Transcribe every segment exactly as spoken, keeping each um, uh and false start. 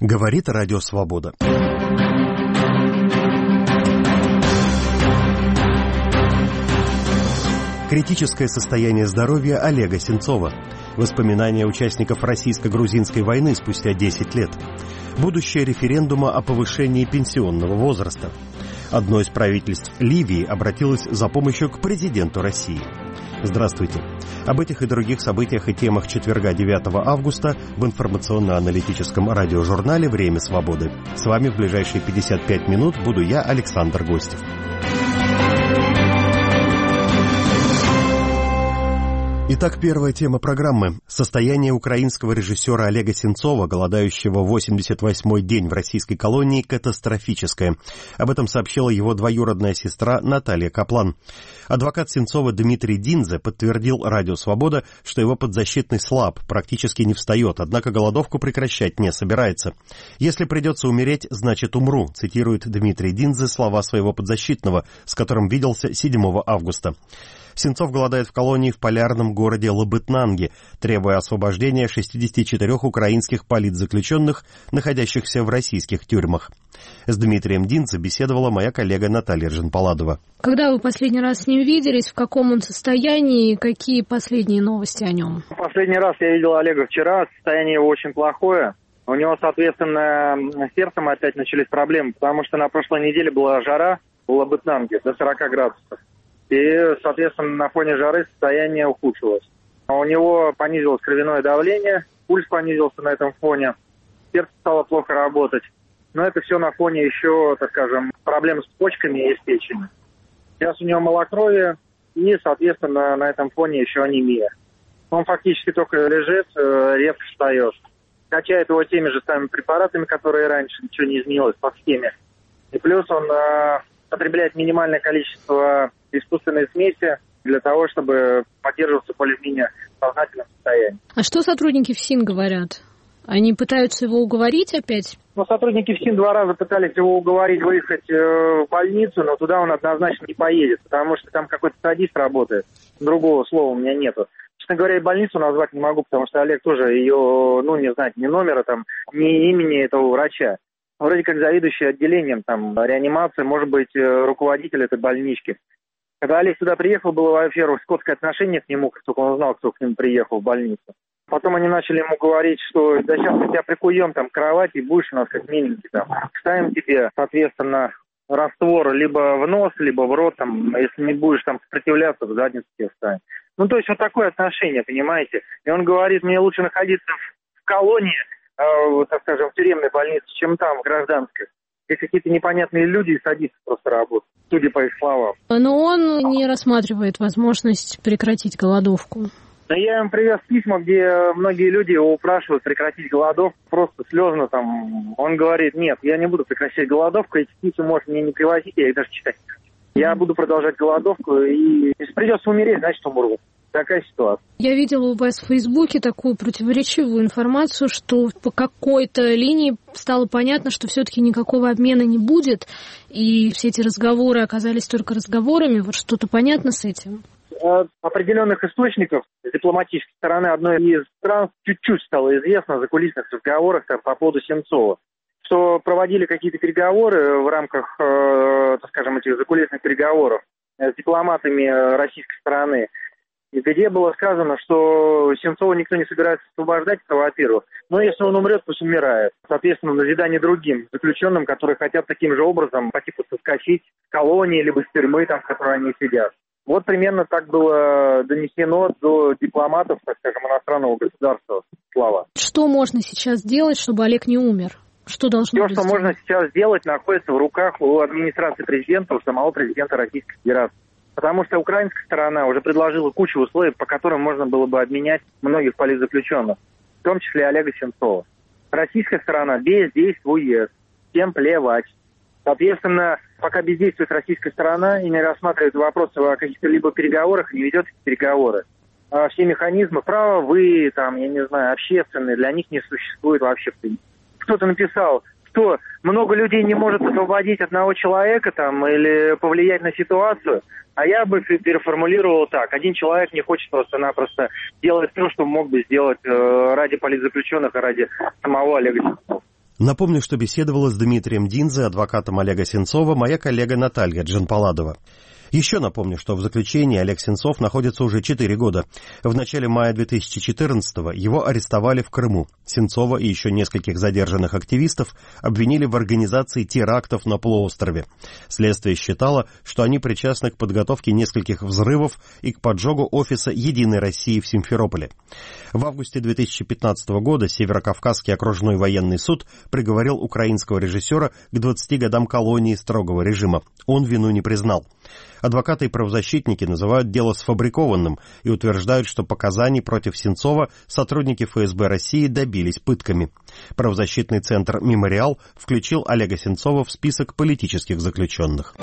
Говорит Радио Свобода. Критическое состояние здоровья Олега Сенцова. Воспоминания участников российско-грузинской войны спустя десять лет. Будущее референдума о повышении пенсионного возраста. Одно из правительств Ливии обратилось за помощью к президенту России. Здравствуйте. Об этих и других событиях и темах четверга девятого августа в информационно-аналитическом радиожурнале «Время свободы». С вами в ближайшие пятьдесят пять минут буду я, Александр Гостев. Итак, первая тема программы. Состояние украинского режиссера Олега Сенцова, голодающего восемьдесят восьмой день в российской колонии, катастрофическое. Об этом сообщила его двоюродная сестра Наталья Каплан. Адвокат Сенцова Дмитрий Динзе подтвердил Радио Свобода, что его подзащитный слаб, практически не встает, однако голодовку прекращать не собирается. «Если придется умереть, значит умру», цитирует Дмитрий Динзе слова своего подзащитного, с которым виделся седьмого августа. Сенцов голодает в колонии в полярном городе Лабытнанги, требуя освобождения шестидесяти четырёх украинских политзаключенных, находящихся в российских тюрьмах. С Дмитрием Динзе беседовала моя коллега Наталья Ржин-Паладова. Когда вы последний раз с ним виделись, в каком он состоянии и какие последние новости о нем? Последний раз я видел Олега вчера, состояние его очень плохое. У него, соответственно, с сердцем опять начались проблемы, потому что на прошлой неделе была жара в Лабытнанге до сорока градусов. И, соответственно, на фоне жары состояние ухудшилось. У него понизилось кровяное давление, пульс понизился на этом фоне, сердце стало плохо работать. Но это все на фоне еще, так скажем, проблем с почками и с печенью. Сейчас у него малокровие и, соответственно, на этом фоне еще анемия. Он фактически только лежит, редко встает. Качает его теми же самыми препаратами, которые раньше, ничего не изменилось по схеме. И плюс он э, потребляет минимальное количество искусственной смеси для того, чтобы поддерживаться более-менее в сознательном состоянии. А что сотрудники ФСИН говорят? Они пытаются его уговорить опять? Ну, сотрудники ФСИН два раза пытались его уговорить выехать э, в больницу, но туда он однозначно не поедет, потому что там какой-то садист работает. Другого слова у меня нету. Честно говоря, и больницу назвать не могу, потому что Олег тоже ее, ну, не знает ни номера, там, ни имени этого врача. Вроде как заведующий отделением, там, реанимации, может быть, руководитель этой больнички. Когда Олег сюда приехал, было, во-первых, скотское отношение к нему, как только он узнал, кто к нему приехал в больницу. Потом они начали ему говорить, что да сейчас мы тебя прикуем там, к кровати, и будешь у нас как миленький там. Ставим тебе, соответственно, раствор либо в нос, либо в рот, там, если не будешь там сопротивляться, в задницу тебе ставим. Ну, то есть вот такое отношение, понимаете. И он говорит, мне лучше находиться в колонии, э, так скажем, в тюремной больнице, чем там, в гражданской. И какие-то непонятные люди и садисты просто работают, судя по их словам. Но он не рассматривает возможность прекратить голодовку. Но я им привез письма, где многие люди его упрашивают прекратить голодовку, просто слезно там. Он говорит, нет, я не буду прекращать голодовку, эти письма можешь мне не привозить, я их даже читать не хочу. Я буду продолжать голодовку, и если придется умереть, значит умру. Такая ситуация. Я видела у вас в Фейсбуке такую противоречивую информацию, что по какой-то линии стало понятно, что все-таки никакого обмена не будет, и все эти разговоры оказались только разговорами. Вот что-то понятно с этим? От определенных источников с дипломатической стороны одной из стран чуть-чуть стало известно о закулисных разговорах там, по поводу Сенцова, что проводили какие-то переговоры в рамках, э, так скажем, этих закулисных переговоров с дипломатами российской стороны, где было сказано, что Сенцова никто не собирается освобождать, это во-первых. Но если он умрет, пусть умирает. Соответственно, назидание другим заключенным, которые хотят таким же образом по типу соскочить с колонии, либо с тюрьмы, там, в которой они сидят. Вот примерно так было донесено до дипломатов, так скажем, иностранного государства слова. Что можно сейчас сделать, чтобы Олег не умер? Что должно Все, быть что сделано? можно сейчас сделать, находится в руках у администрации президента, у самого президента Российской Федерации. Потому что украинская сторона уже предложила кучу условий, по которым можно было бы обменять многих политзаключенных, в том числе Олега Сенцова. Российская сторона бездействует, всем плевать. Соответственно, пока бездействует российская сторона и не рассматривает вопросы о каких-то либо переговорах, не ведет эти переговоры. А все механизмы правовые, там, я не знаю, общественные, для них не существует вообще. Кто-то написал, что много людей не может освободить одного человека там, или повлиять на ситуацию, а я бы переформулировал так. Один человек не хочет просто-напросто делать то, что мог бы сделать э, ради политзаключенных и ради самого Олега Сенцова. Напомню, что беседовала с Дмитрием Динзе, адвокатом Олега Сенцова, моя коллега Наталья Джанпаладова. Еще напомню, что в заключении Олег Сенцов находится уже четыре года. В начале мая две тысячи четырнадцатого его арестовали в Крыму. Сенцова и еще нескольких задержанных активистов обвинили в организации терактов на полуострове. Следствие считало, что они причастны к подготовке нескольких взрывов и к поджогу офиса «Единой России» в Симферополе. В августе две тысячи пятнадцатого года Северокавказский окружной военный суд приговорил украинского режиссера к двадцати годам колонии строгого режима. Он вину не признал. Адвокаты и правозащитники называют дело сфабрикованным и утверждают, что показаний против Сенцова сотрудники эф эс бэ России добились пытками. Правозащитный центр «Мемориал» включил Олега Сенцова в список политических заключенных.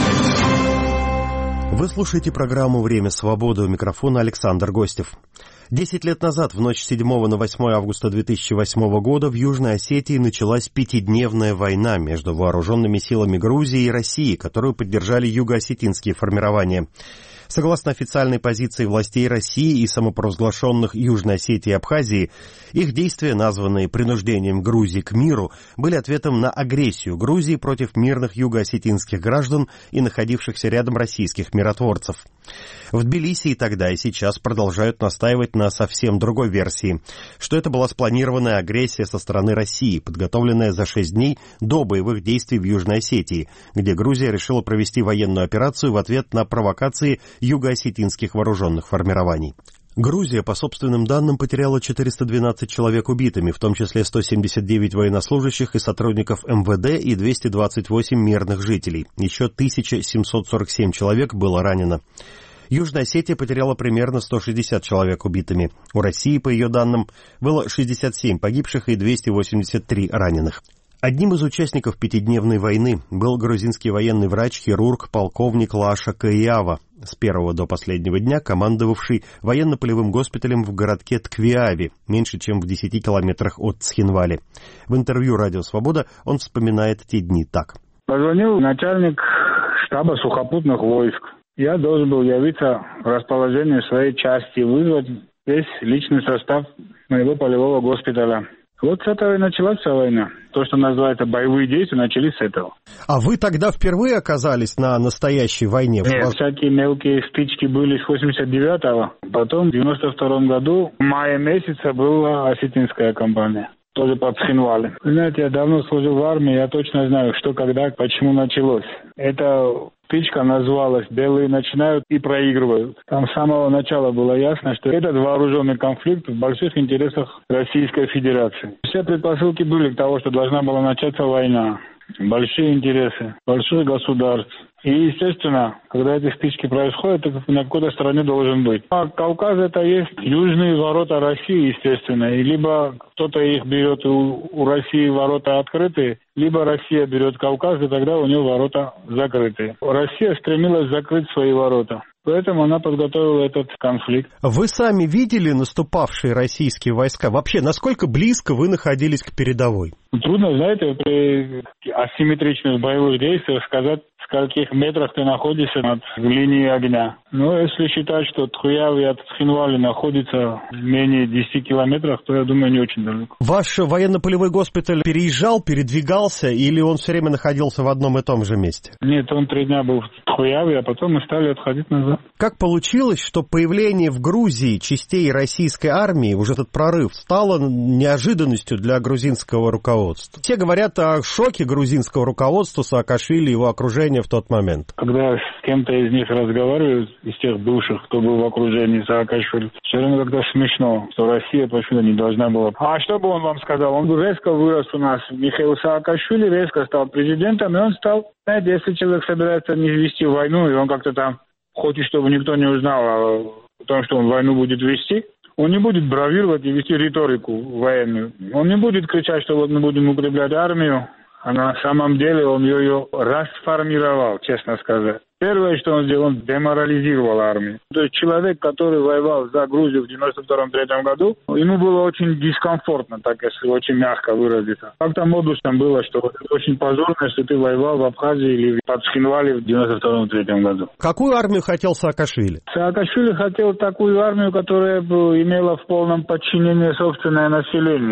Вы слушаете программу «Время свободы», у микрофона Александр Гостев. Десять лет назад, в ночь с седьмого на восьмое августа две тысячи восьмого года, в Южной Осетии началась пятидневная война между вооруженными силами Грузии и России, которую поддержали юго-осетинские формирования. Согласно официальной позиции властей России и самопровозглашенных Южной Осетии и Абхазии, их действия, названные принуждением Грузии к миру, были ответом на агрессию Грузии против мирных юго-осетинских граждан и находившихся рядом российских миротворцев. В Тбилиси и тогда, и сейчас продолжают настаивать на совсем другой версии, что это была спланированная агрессия со стороны России, подготовленная за шесть дней до боевых действий в Южной Осетии, где Грузия решила провести военную операцию в ответ на провокации юго-осетинских вооруженных формирований. Грузия, по собственным данным, потеряла четыреста двенадцать человек убитыми, в том числе сто семьдесят девять военнослужащих и сотрудников эм вэ дэ и двести двадцать восемь мирных жителей. Еще тысяча семьсот сорок семь человек было ранено. Южная Осетия потеряла примерно сто шестьдесят человек убитыми. У России, по ее данным, было шестьдесят семь погибших и двести восемьдесят три раненых. Одним из участников пятидневной войны был грузинский военный врач-хирург полковник Лаша Каиява, с первого до последнего дня командовавший военно-полевым госпиталем в городке Тквиави, меньше чем в десяти километрах от Цхинвали. В интервью «Радио Свобода» он вспоминает те дни так. Позвонил начальник штаба сухопутных войск. Я должен был явиться в расположение своей части, вызвать весь личный состав моего полевого госпиталя. Вот с этого и началась вся война. То, что называется боевые действия, начались с этого. А вы тогда впервые оказались на настоящей войне? Нет, вас... всякие мелкие стычки были с восемьдесят девятого. Потом в девяносто втором году, в мае месяце, была осетинская кампания. Тоже под Цхинвали. Знаете, я давно служил в армии, я точно знаю, что, когда, почему началось. Эта стычка называлась «Белые начинают и проигрывают». Там с самого начала было ясно, что этот вооруженный конфликт в больших интересах Российской Федерации. Все предпосылки были к тому, что должна была начаться война. Большие интересы, больших государств. И, естественно, когда эти стычки происходят, то на какой-то стороне должен быть. А Кавказ — это есть южные ворота России, естественно. И либо кто-то их берет, у, у России ворота открытые, либо Россия берет Кавказ, и тогда у нее ворота закрытые. Россия стремилась закрыть свои ворота. Поэтому она подготовила этот конфликт. Вы сами видели наступавшие российские войска? Вообще, насколько близко вы находились к передовой? Трудно, знаете, при асимметричных боевых действиях сказать, в скольких метрах ты находишься над линией огня. Но если считать, что Тквиави от Цхинвали находится менее десяти километрах, то, я думаю, не очень далеко. Ваш военно-полевой госпиталь переезжал, передвигался, или он все время находился в одном и том же месте? Нет, он три дня был в Тквиави, а потом мы стали отходить назад. Как получилось, что появление в Грузии частей российской армии, уже этот прорыв, стало неожиданностью для грузинского руководства? Все говорят о шоке грузинского руководства, Саакашвили и его окружения в тот момент. Когда с кем-то из них разговариваю, из тех бывших, кто был в окружении Саакашвили, все время как-то смешно, что Россия почему-то не должна была. А что бы он вам сказал? Он резко вырос у нас. Михаил Саакашвили резко стал президентом, и он стал, знаете, если человек собирается не вести войну, и он как-то там хочет, чтобы никто не узнал о том, что он войну будет вести, он не будет бравировать и вести риторику военную. Он не будет кричать, что вот мы будем укреплять армию, а на самом деле он ее, ее расформировал, честно сказать. Первое, что он сделал, он деморализировал армию. То есть человек, который воевал за Грузию в девяносто втором — девяносто третьем году, ему было очень дискомфортно, так если очень мягко выразиться. Как-то модус там было, что очень позорно, что ты воевал в Абхазии или под Цхинвали в девяносто втором — девяносто третьем году. Какую армию хотел Саакашвили? Саакашвили хотел такую армию, которая бы имела в полном подчинении собственное население.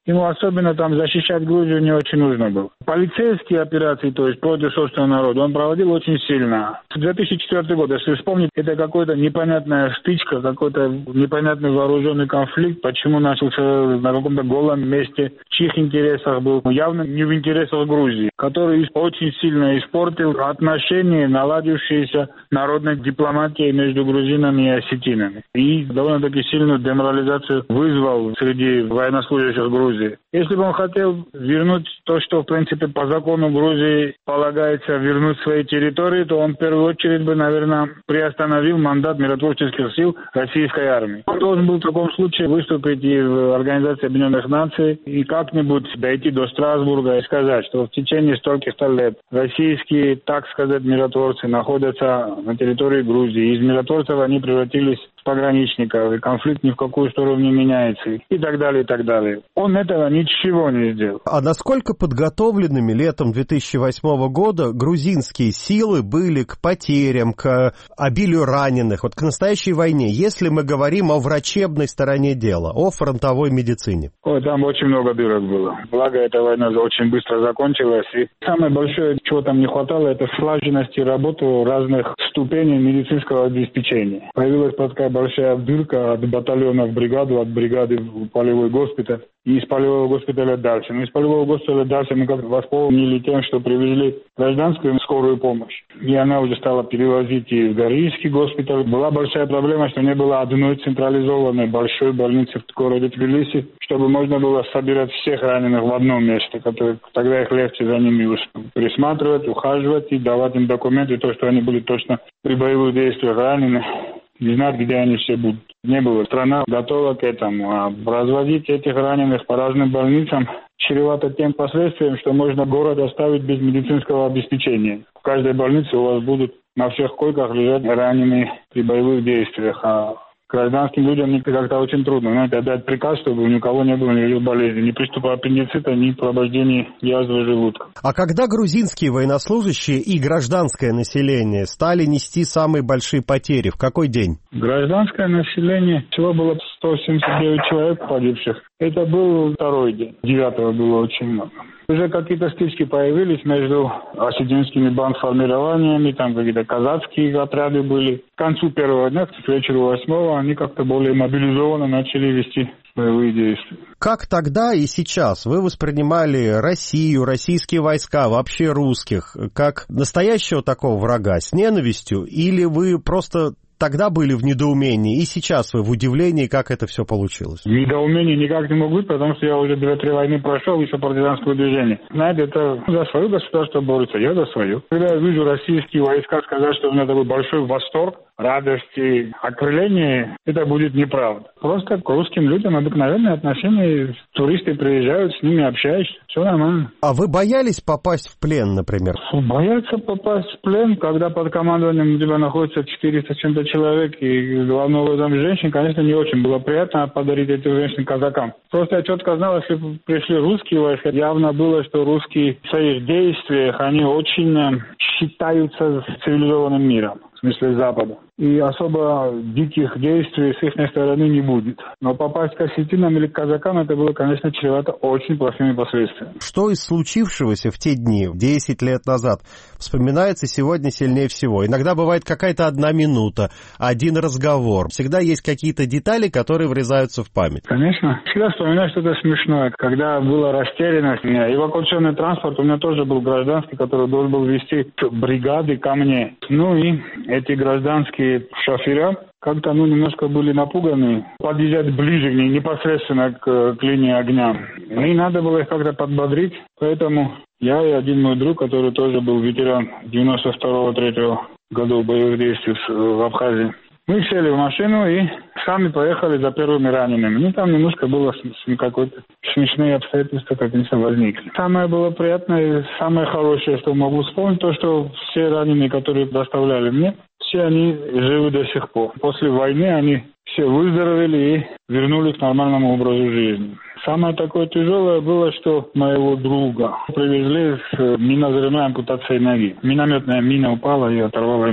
Ему особенно там защищать Грузию не очень нужно было. Полицейские операции, то есть против собственного народа, он проводил очень сильно. две тысячи четвёртый год, если вспомнить, это какая-то непонятная стычка, какой-то непонятный вооруженный конфликт, почему начался на каком-то голом месте, в чьих интересах был, явно не в интересах Грузии, который очень сильно испортил отношения, наладившиеся народной дипломатией между грузинами и осетинами. И довольно-таки сильную деморализацию вызвал среди военнослужащих Грузии. Если бы он хотел вернуть то, что, в принципе, по закону Грузии полагается вернуть свои территории, то он в первую очередь бы, наверное, приостановил мандат миротворческих сил российской армии. Он должен был в таком случае выступить и в Организации Объединенных Наций, и как-нибудь дойти до Страсбурга и сказать, что в течение стольких-то лет российские, так сказать, миротворцы находятся на территории Грузии. Из миротворцев они превратились в пограничников, и конфликт ни в какую сторону не меняется, и так далее, и так далее. Он этого ничего не сделал. А насколько подготовленными летом две тысячи восьмого года грузинские силы были к потерям, к обилию раненых, вот к настоящей войне, если мы говорим о врачебной стороне дела, о фронтовой медицине? Ой, там очень много дырок было. Благо, эта война очень быстро закончилась. И самое большое, чего там не хватало, это слаженности работы разных ступеней медицинского обеспечения. Появилась такая большая дырка от батальона в бригаду, от бригады в полевой госпиталь. И из полевого госпиталя дальше. Но из полевого госпиталя дальше мы как восполнили тем, что привезли гражданскую скорую помощь. И она уже стала перевозить и в Горийский госпиталь. Была большая проблема, что не было одной централизованной большой больницы в городе Тбилиси, чтобы можно было собирать всех раненых в одном месте, которые тогда их легче за ними присматривать, ухаживать и давать им документы, то, что они были точно при боевых действиях ранены. Не знать, где они все будут. Не было. Страна готова к этому. А развозить этих раненых по разным больницам чревато тем последствием, что можно город оставить без медицинского обеспечения. В каждой больнице у вас будут на всех койках лежать раненые при боевых действиях. А гражданским людям как-то очень трудно. Знаете, отдать приказ, чтобы ни у кого не было никаких болезней, ни приступа аппендицита, ни пробуждения язвы желудка. А когда грузинские военнослужащие и гражданское население стали нести самые большие потери? В какой день? Гражданское население, всего было сто семьдесят девять человек погибших. Это был второй день. Девятого было очень много. Уже какие-то стычки появились между осетинскими бандформированиями, там какие-то казацкие отряды были. К концу первого дня, к вечеру восьмого, они как-то более мобилизованно начали вести боевые действия. Как тогда и сейчас вы воспринимали Россию, российские войска, вообще русских, как настоящего такого врага с ненавистью, или вы просто тогда были в недоумении, и сейчас вы в удивлении, как это все получилось? Недоумение никак не мог быть, потому что я уже две-три войны прошел, еще партизанское движение. Знаете, это за свое государство борется, я за свое. Когда я вижу российские войска сказать, что у меня такой большой восторг, радость и окрыление, это будет неправда. Просто к русским людям обыкновенное отношение, туристы приезжают, с ними общаешься, все нормально. А вы боялись попасть в плен, например? Бояться попасть в плен, когда под командованием у тебя находится четыреста с чем-то человек, и главное в этом женщин, конечно, не очень было приятно подарить этих женщин казакам. Просто я четко знал, если пришли русские войска, явно было, что русские в своих действиях, они очень считаются цивилизованным миром. В смысле Запада. И особо диких действий с их стороны не будет. Но попасть к осетинам или к казакам, это было, конечно, чревато очень плохими последствиями. Что из случившегося в те дни, десять лет назад, вспоминается сегодня сильнее всего? Иногда бывает какая-то одна минута, один разговор. Всегда есть какие-то детали, которые врезаются в память. Конечно. Всегда вспоминаю что-то смешное. Когда была растерянность, у меня эвакуационный транспорт, у меня тоже был гражданский, который должен был везти бригады ко мне. Ну и эти гражданские шофера как-то ну, немножко были напуганы, подъезжать ближе к ней, непосредственно к, к линии огня. И надо было их как-то подбодрить, поэтому я и один мой друг, который тоже был ветеран девяносто второго третьего годов боевых действий в Абхазии, мы сели в машину и сами поехали за первыми ранеными. Ну, там немножко было какое-то смешные обстоятельства, конечно, возникли. Самое было приятное, самое хорошее, что могу вспомнить, то, что все раненые, которые доставляли мне, все они живы до сих пор. После войны они все выздоровели и вернулись к нормальному образу жизни. Самое такое тяжелое было, что моего друга привезли с минозрывной ампутацией ноги. Минометная мина упала и оторвала ему ногу.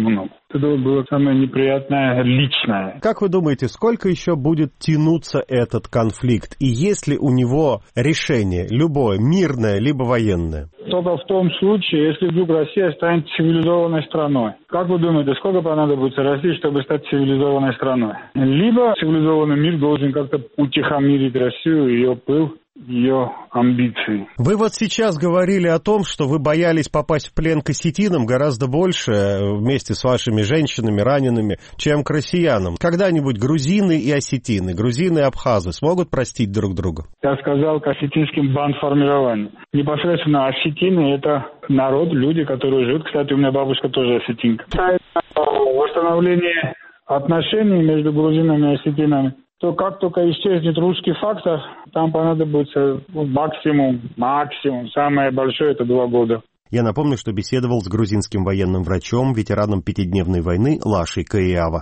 Это было самое неприятное личное. Как вы думаете, сколько еще будет тянуться этот конфликт? И есть ли у него решение, любое, мирное, либо военное? Только в том случае, если вдруг Россия станет цивилизованной страной. Как вы думаете, сколько понадобится России, чтобы стать цивилизованной страной? Либо цивилизованный мир должен как-то утихомирить Россию, ее пыл, ее амбиции. Вы вот сейчас говорили о том, что вы боялись попасть в плен к осетинам гораздо больше вместе с вашими женщинами, ранеными, чем к россиянам. Когда-нибудь грузины и осетины, грузины и абхазы смогут простить друг друга? Я сказал к осетинским бандформированиям. Непосредственно осетины — это народ, люди, которые живут. Кстати, у меня бабушка тоже осетинка. Восстановление отношений между грузинами и осетинами, то как только исчезнет русский фактор, там понадобится максимум, максимум, самое большое — это два года. Я напомню, что беседовал с грузинским военным врачом, ветераном пятидневной войны Лашей Каиава.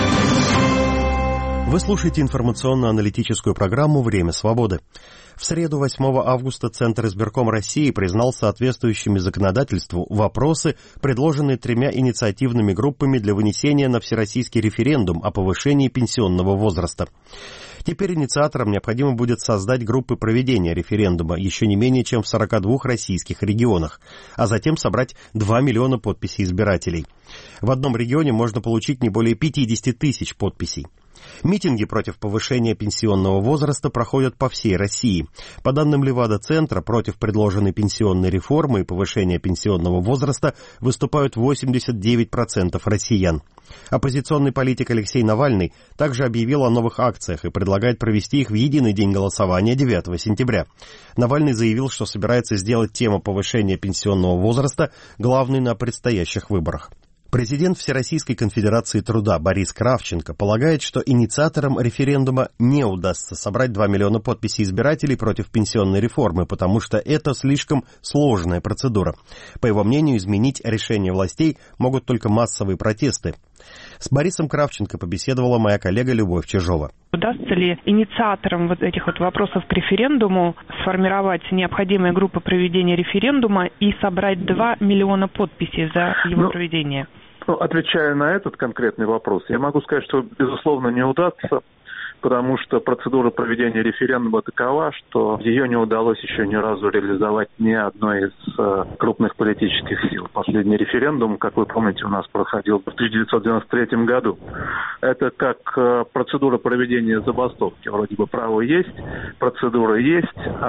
Вы слушаете информационно-аналитическую программу «Время свободы». В среду, восьмого августа, Центр избирком России признал соответствующими законодательству вопросы, предложенные тремя инициативными группами для вынесения на всероссийский референдум о повышении пенсионного возраста. Теперь инициаторам необходимо будет создать группы проведения референдума еще не менее чем в сорока двух российских регионах, а затем собрать два миллиона подписей избирателей. В одном регионе можно получить не более пятьдесят тысяч подписей. Митинги против повышения пенсионного возраста проходят по всей России. По данным Левада-центра, против предложенной пенсионной реформы и повышения пенсионного возраста выступают восемьдесят девять процентов россиян. Оппозиционный политик Алексей Навальный также объявил о новых акциях и предлагает провести их в единый день голосования девятого сентября. Навальный заявил, что собирается сделать тему повышения пенсионного возраста главной на предстоящих выборах. Президент Всероссийской конфедерации труда Борис Кравченко полагает, что инициаторам референдума не удастся собрать два миллиона подписей избирателей против пенсионной реформы, потому что это слишком сложная процедура. По его мнению, изменить решение властей могут только массовые протесты. С Борисом Кравченко побеседовала моя коллега Любовь Чижова. Удастся ли инициаторам вот этих вот вопросов к референдуму сформировать необходимые группы проведения референдума и собрать два миллиона подписей за его ну, проведение? Ну, отвечая на этот конкретный вопрос, я могу сказать, что, безусловно, не удастся, потому что процедура проведения референдума такова, что ее не удалось еще ни разу реализовать ни одной из э, крупных политических сил. Последний референдум, как вы помните, у нас проходил в тысяча девятьсот девяносто третьем году. Это как э, процедура проведения забастовки. Вроде бы право есть, процедура есть,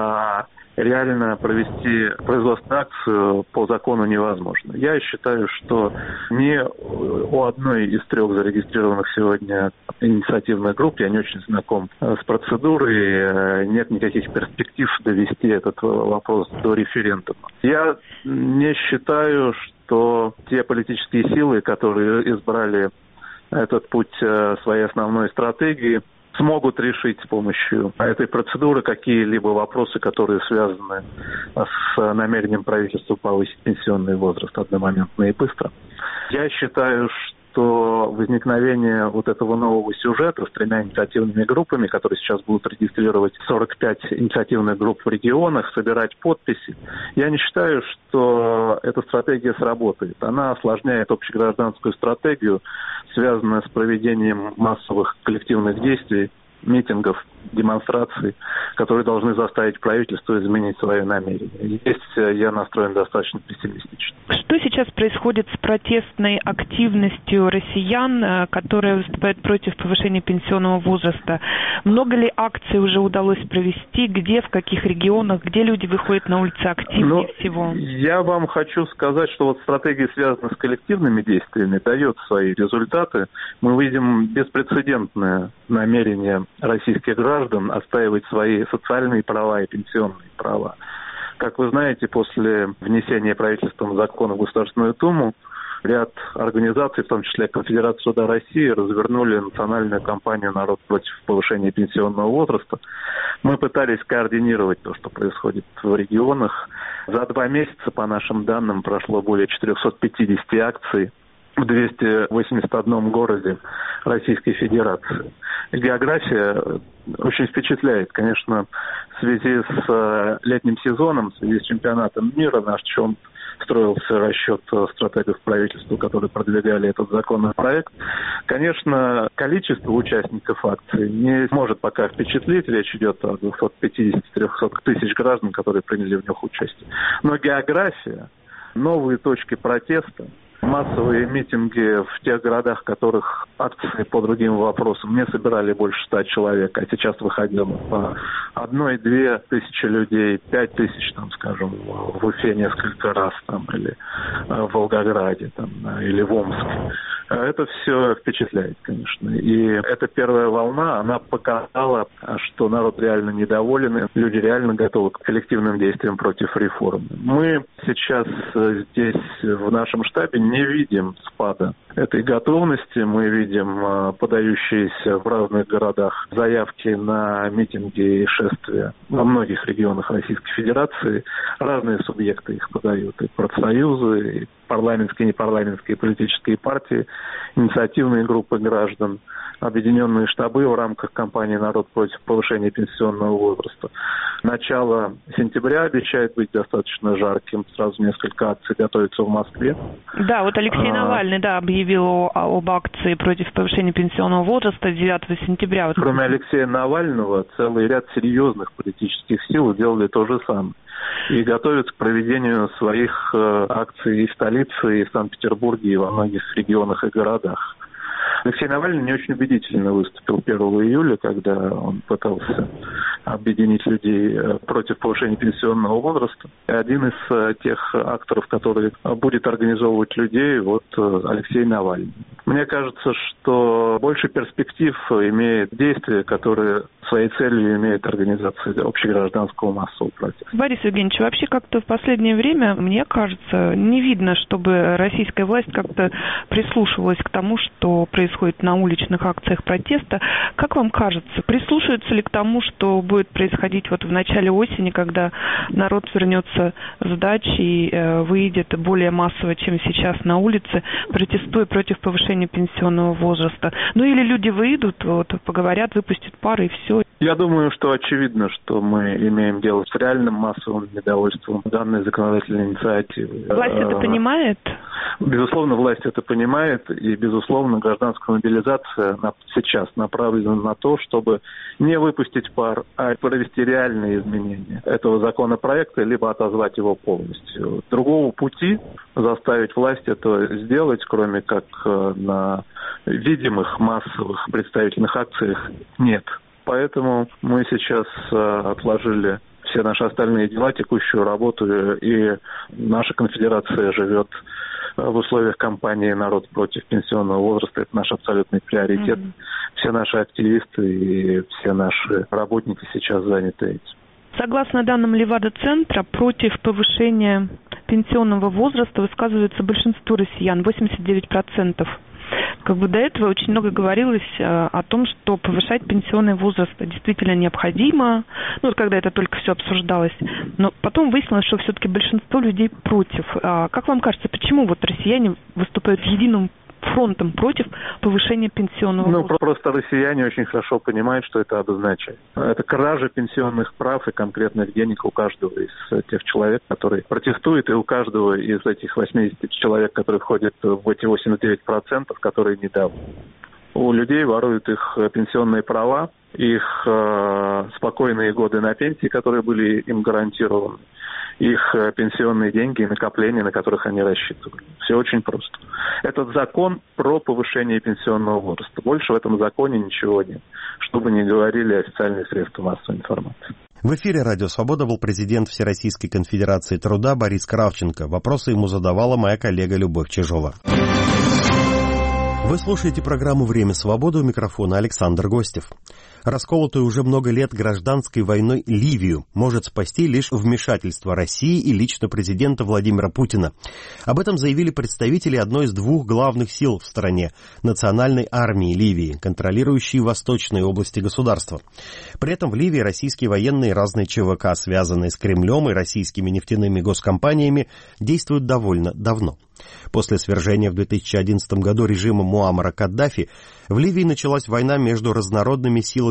а реально провести производственную акцию по закону невозможно. Я считаю, что ни у одной из трех зарегистрированных сегодня инициативных групп, я не очень знаком с процедурой, нет никаких перспектив довести этот вопрос до референдума. Я не считаю, что те политические силы, которые избрали этот путь своей основной стратегии, смогут решить с помощью этой процедуры какие-либо вопросы, которые связаны с намерением правительства повысить пенсионный возраст одномоментно и быстро. Я считаю, что возникновение вот этого нового сюжета с тремя инициативными группами, которые сейчас будут регистрировать сорок пять инициативных групп в регионах, собирать подписи, я не считаю, что эта стратегия сработает. Она осложняет общегражданскую стратегию, связанную с проведением массовых коллективных действий, митингов, демонстраций, которые должны заставить правительство изменить свое намерение. Здесь я настроен достаточно пессимистично. Что сейчас происходит с протестной активностью россиян, которые выступают против повышения пенсионного возраста? Много ли акций уже удалось провести? Где, в каких регионах? Где люди выходят на улицы активнее ну, всего? Я вам хочу сказать, что вот стратегия, связанная с коллективными действиями, дает свои результаты. Мы видим беспрецедентное намерение российских граждан отстаивать свои социальные права и пенсионные права. Как вы знаете, после внесения правительством закона в Государственную Думу, ряд организаций, в том числе Конфедерация труда России, развернули национальную кампанию «Народ против повышения пенсионного возраста». Мы пытались координировать то, что происходит в регионах. За два месяца, по нашим данным, прошло более четыреста пятьдесят акций в двухстах восьмидесяти одном городе Российской Федерации. География очень впечатляет. Конечно, в связи с летним сезоном, в связи с чемпионатом мира, наш строился расчет стратегов правительства, которые продвигали этот законопроект. Конечно, количество участников акции не может пока впечатлить. Речь идет о двухстах пятидесяти — трехстах тысяч граждан, которые приняли в них участие. Но география, новые точки протеста, массовые митинги в тех городах, в которых акции по другим вопросам не собирали больше ста человек, а сейчас выходило по одной-две тысячи людей, пять тысяч, там, скажем, в Уфе несколько раз, там, или в Волгограде, там, или в Омске. Это все впечатляет, конечно. И эта первая волна, она показала, что народ реально недоволен, люди реально готовы к коллективным действиям против реформ. Мы сейчас здесь, в нашем штабе, не видим спада этой готовности. Мы видим подающиеся в разных городах заявки на митинги и шествия во многих регионах Российской Федерации. Разные субъекты их подают, и профсоюзы, и парламентские, непарламентские политические партии, инициативные группы граждан, объединенные штабы в рамках кампании «Народ против повышения пенсионного возраста». Начало сентября обещает быть достаточно жарким. Сразу несколько акций готовятся в Москве. Да, вот Алексей а... Навальный, да, объявил об акции против повышения пенсионного возраста девятого сентября. Вот. Кроме Алексея Навального, целый ряд серьезных политических сил сделали то же самое. И готовятся к проведению своих э, акций и в столице, и в Санкт-Петербурге, и во многих регионах и городах. Алексей Навальный не очень убедительно выступил первого июля, когда он пытался объединить людей против повышения пенсионного возраста. И один из тех акторов, который будет организовывать людей, вот Алексей Навальный. Мне кажется, что больше перспектив имеет действие, которое своей целью имеет организация общегражданского массового протеста. Борис Евгеньевич, вообще как-то в последнее время, мне кажется, не видно, чтобы российская власть как-то прислушивалась к тому, что происходит на уличных акциях протеста. Как вам кажется, прислушиваются ли к тому, что будет происходить вот в начале осени, когда народ вернется с дач и э, выйдет более массово, чем сейчас на улице, протестуя против повышения пенсионного возраста? Ну или люди выйдут, вот, поговорят, выпустят пары и все. Я думаю, что очевидно, что мы имеем дело с реальным массовым недовольством данной законодательной инициативы. Власть это понимает? Безусловно, власть это понимает, и, безусловно, гражданская мобилизация сейчас направлена на то, чтобы не выпустить пар, а провести реальные изменения этого законопроекта, либо отозвать его полностью. Другого пути заставить власть это сделать, кроме как на видимых массовых представительных акциях, нет. Поэтому мы сейчас отложили все наши остальные дела, текущую работу, и наша конфедерация живет в условиях кампании «Народ против пенсионного возраста». Это наш абсолютный приоритет. Mm-hmm. Все наши активисты и все наши работники сейчас заняты этим. Согласно данным Левада-центра, против повышения пенсионного возраста высказывается большинство россиян, восемьдесят девять процентов. Как бы до этого очень много говорилось а, о том, что повышать пенсионный возраст действительно необходимо, ну, когда это только все обсуждалось. Но потом выяснилось, что все-таки большинство людей против. А, как вам кажется, почему вот россияне выступают единым фронтом против повышения пенсионного ну, возраста? Просто россияне очень хорошо понимают, что это обозначает. Это кража пенсионных прав и конкретных денег у каждого из тех человек, которые протестуют, и у каждого из этих восьмидесяти человек, которые входят в эти восемьдесят девять процентов, которые недавно. У людей воруют их пенсионные права, их э, спокойные годы на пенсии, которые были им гарантированы, их пенсионные деньги и накопления, на которых они рассчитывали. Все очень просто. Этот закон про повышение пенсионного возраста. Больше в этом законе ничего нет, что бы ни говорили официальные средства массовой информации. В эфире «Радио Свобода» был президент Всероссийской конфедерации труда Борис Кравченко. Вопросы ему задавала моя коллега Любовь Чижова. Вы слушаете программу «Время свободы», у микрофона Александр Гостев. Расколотую уже много лет гражданской войной Ливию может спасти лишь вмешательство России и лично президента Владимира Путина. Об этом заявили представители одной из двух главных сил в стране – национальной армии Ливии, контролирующей восточные области государства. При этом в Ливии российские военные и разные ЧВК, связанные с Кремлем и российскими нефтяными госкомпаниями, действуют довольно давно. После свержения в две тысячи одиннадцатом году режима Муаммара Каддафи в Ливии началась война между разнородными силами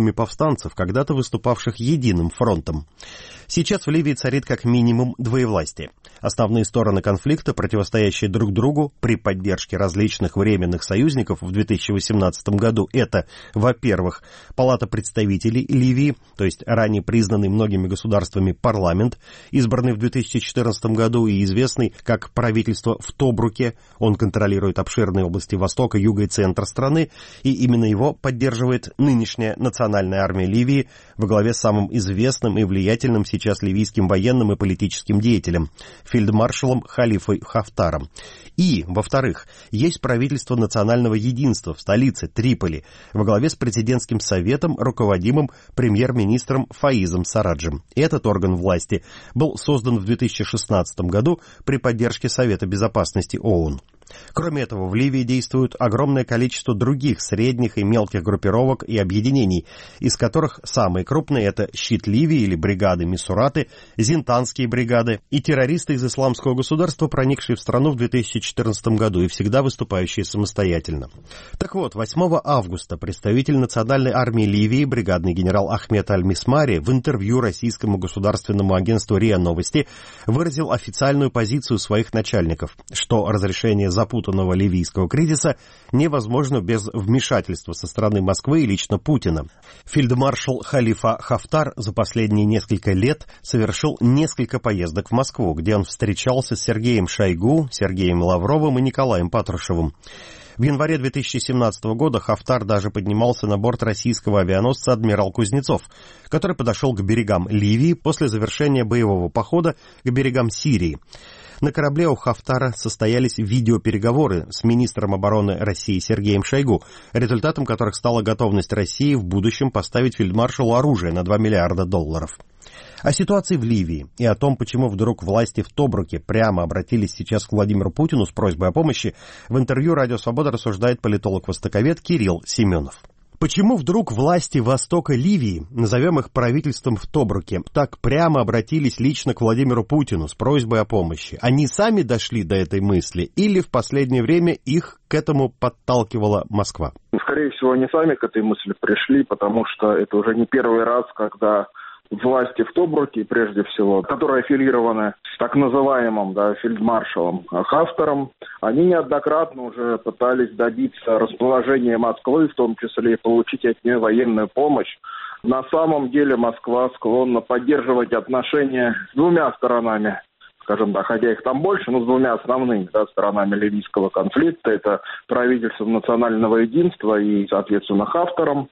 силами повстанцев, когда-то выступавших единым фронтом. Сейчас в Ливии царит как минимум двоевластие. Основные стороны конфликта, противостоящие друг другу при поддержке различных временных союзников в две тысячи восемнадцатом году, это, во-первых, Палата представителей Ливии, то есть ранее признанный многими государствами парламент, избранный в две тысячи четырнадцатом году и известный как правительство в Тобруке. Он контролирует обширные области востока, юга и центра страны, и именно его поддерживает нынешняя национальная армия Ливии во главе с самым известным и влиятельным сейчас ливийским военным и политическим деятелем, фельдмаршалом Халифой Хафтаром. И, во-вторых, есть правительство национального единства в столице Триполи во главе с президентским советом, руководимым премьер-министром Фаизом Сараджем. Этот орган власти был создан в две тысячи шестнадцатом году при поддержке Совета безопасности ООН. Кроме этого, в Ливии действует огромное количество других средних и мелких группировок и объединений, из которых самые крупные — это Щит Ливии или бригады Мисураты, Зинтанские бригады и террористы из Исламского государства, проникшие в страну в две тысячи четырнадцатом году и всегда выступающие самостоятельно. Так вот, восьмого августа представитель национальной армии Ливии, бригадный генерал Ахмед Аль-Мисмари, в интервью российскому государственному агентству РИА Новости выразил официальную позицию своих начальников, что разрешение запутанного ливийского кризиса невозможно без вмешательства со стороны Москвы и лично Путина. Фельдмаршал Халифа Хафтар за последние несколько лет совершил несколько поездок в Москву, где он встречался с Сергеем Шойгу, Сергеем Лавровым и Николаем Патрушевым. В январе две тысячи семнадцатого года Хафтар даже поднимался на борт российского авианосца «Адмирал Кузнецов», который подошел к берегам Ливии после завершения боевого похода к берегам Сирии. На корабле у Хафтара состоялись видеопереговоры с министром обороны России Сергеем Шойгу, результатом которых стала готовность России в будущем поставить фельдмаршалу оружие на два миллиарда долларов. О ситуации в Ливии и о том, почему вдруг власти в Тобруке прямо обратились сейчас к Владимиру Путину с просьбой о помощи, в интервью «Радио Свобода» рассуждает политолог-востоковед Кирилл Семенов. Почему вдруг власти востока Ливии, назовем их правительством в Тобруке, так прямо обратились лично к Владимиру Путину с просьбой о помощи? Они сами дошли до этой мысли или в последнее время их к этому подталкивала Москва? Скорее всего, они сами к этой мысли пришли, потому что это уже не первый раз, когда власти в Тобруке, прежде всего, которые аффилированы с так называемым да, фельдмаршалом Хафтаром, они неоднократно уже пытались добиться расположения Москвы, в том числе и получить от нее военную помощь. На самом деле Москва склонна поддерживать отношения с двумя сторонами, скажем так, хотя их там больше, но с двумя основными да, сторонами ливийского конфликта. Это правительством национального единства и, соответственно, Хафтаром.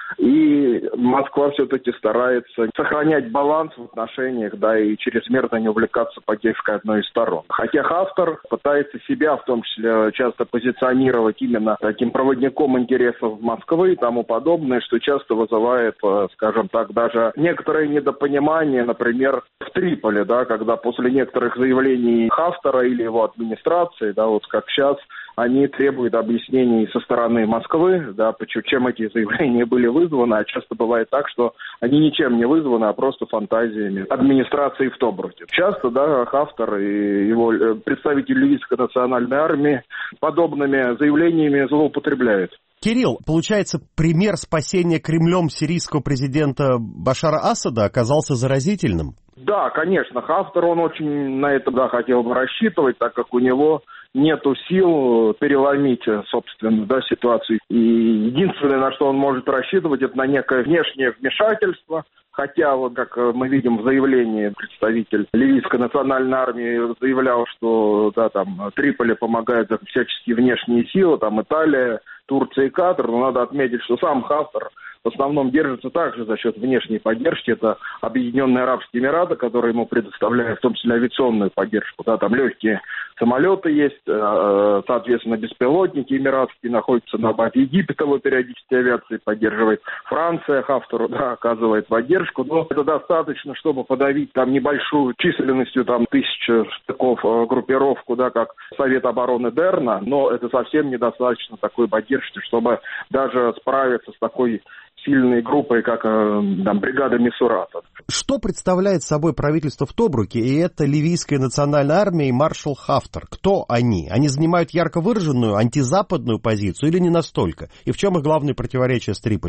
И Москва все-таки старается сохранять баланс в отношениях, да, и чрезмерно не увлекаться поддержкой одной из сторон. Хотя Хафтар пытается себя, в том числе, часто позиционировать именно таким проводником интересов Москвы и тому подобное, что часто вызывает, скажем так, даже некоторое недопонимание, например, в Триполи, да, когда после некоторых заявлений Хафтара или его администрации, да, вот как сейчас, они требуют объяснений со стороны Москвы, да, чем эти заявления были вызваны, а часто бывает так, что они ничем не вызваны, а просто фантазиями администрации в Тобруке. Часто, да, Хафтар и его представители ливийской национальной армии подобными заявлениями злоупотребляют. Кирилл, получается, пример спасения Кремлем сирийского президента Башара Асада оказался заразительным? Да, конечно, Хафтар, он очень на это да, хотел бы рассчитывать, так как у него нету сил переломить, собственно, да, ситуацию. И единственное, на что он может рассчитывать, это на некое внешнее вмешательство. Хотя, вот как мы видим в заявлении, представитель ливийской национальной армии заявлял, что да, там Триполи помогают всяческие внешние силы, там Италия, Турция и Катар. Но надо отметить, что сам Хафтар в основном держится также за счет внешней поддержки. Это Объединенные Арабские Эмираты, которые ему предоставляют в том числе авиационную поддержку. Да, там легкие самолеты есть, соответственно, беспилотники эмиратские находятся на базе. Египет его периодически авиации поддерживает. Франция Хафтару да, оказывает поддержку. Но это достаточно, чтобы подавить там небольшую численностью там тысячи штыков группировку, да, как Совет обороны Дерна. Но это совсем недостаточно такой поддержки, чтобы даже справиться с такой сильной группой, как там, бригада Мисурата. Что представляет собой правительство в Тобруке, и это ливийская национальная армия и маршал Хафтар? Кто они? Они занимают ярко выраженную антизападную позицию или не настолько? И в чем их главное противоречие с Триполи?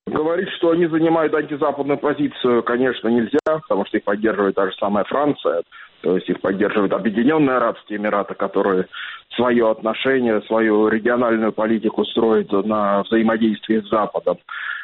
Говорить, что они занимают антизападную позицию, конечно, нельзя, потому что их поддерживает та же самая Франция, то есть их поддерживают Объединенные Арабские Эмираты, которые свое отношение, свою региональную политику строят на взаимодействии с Западом.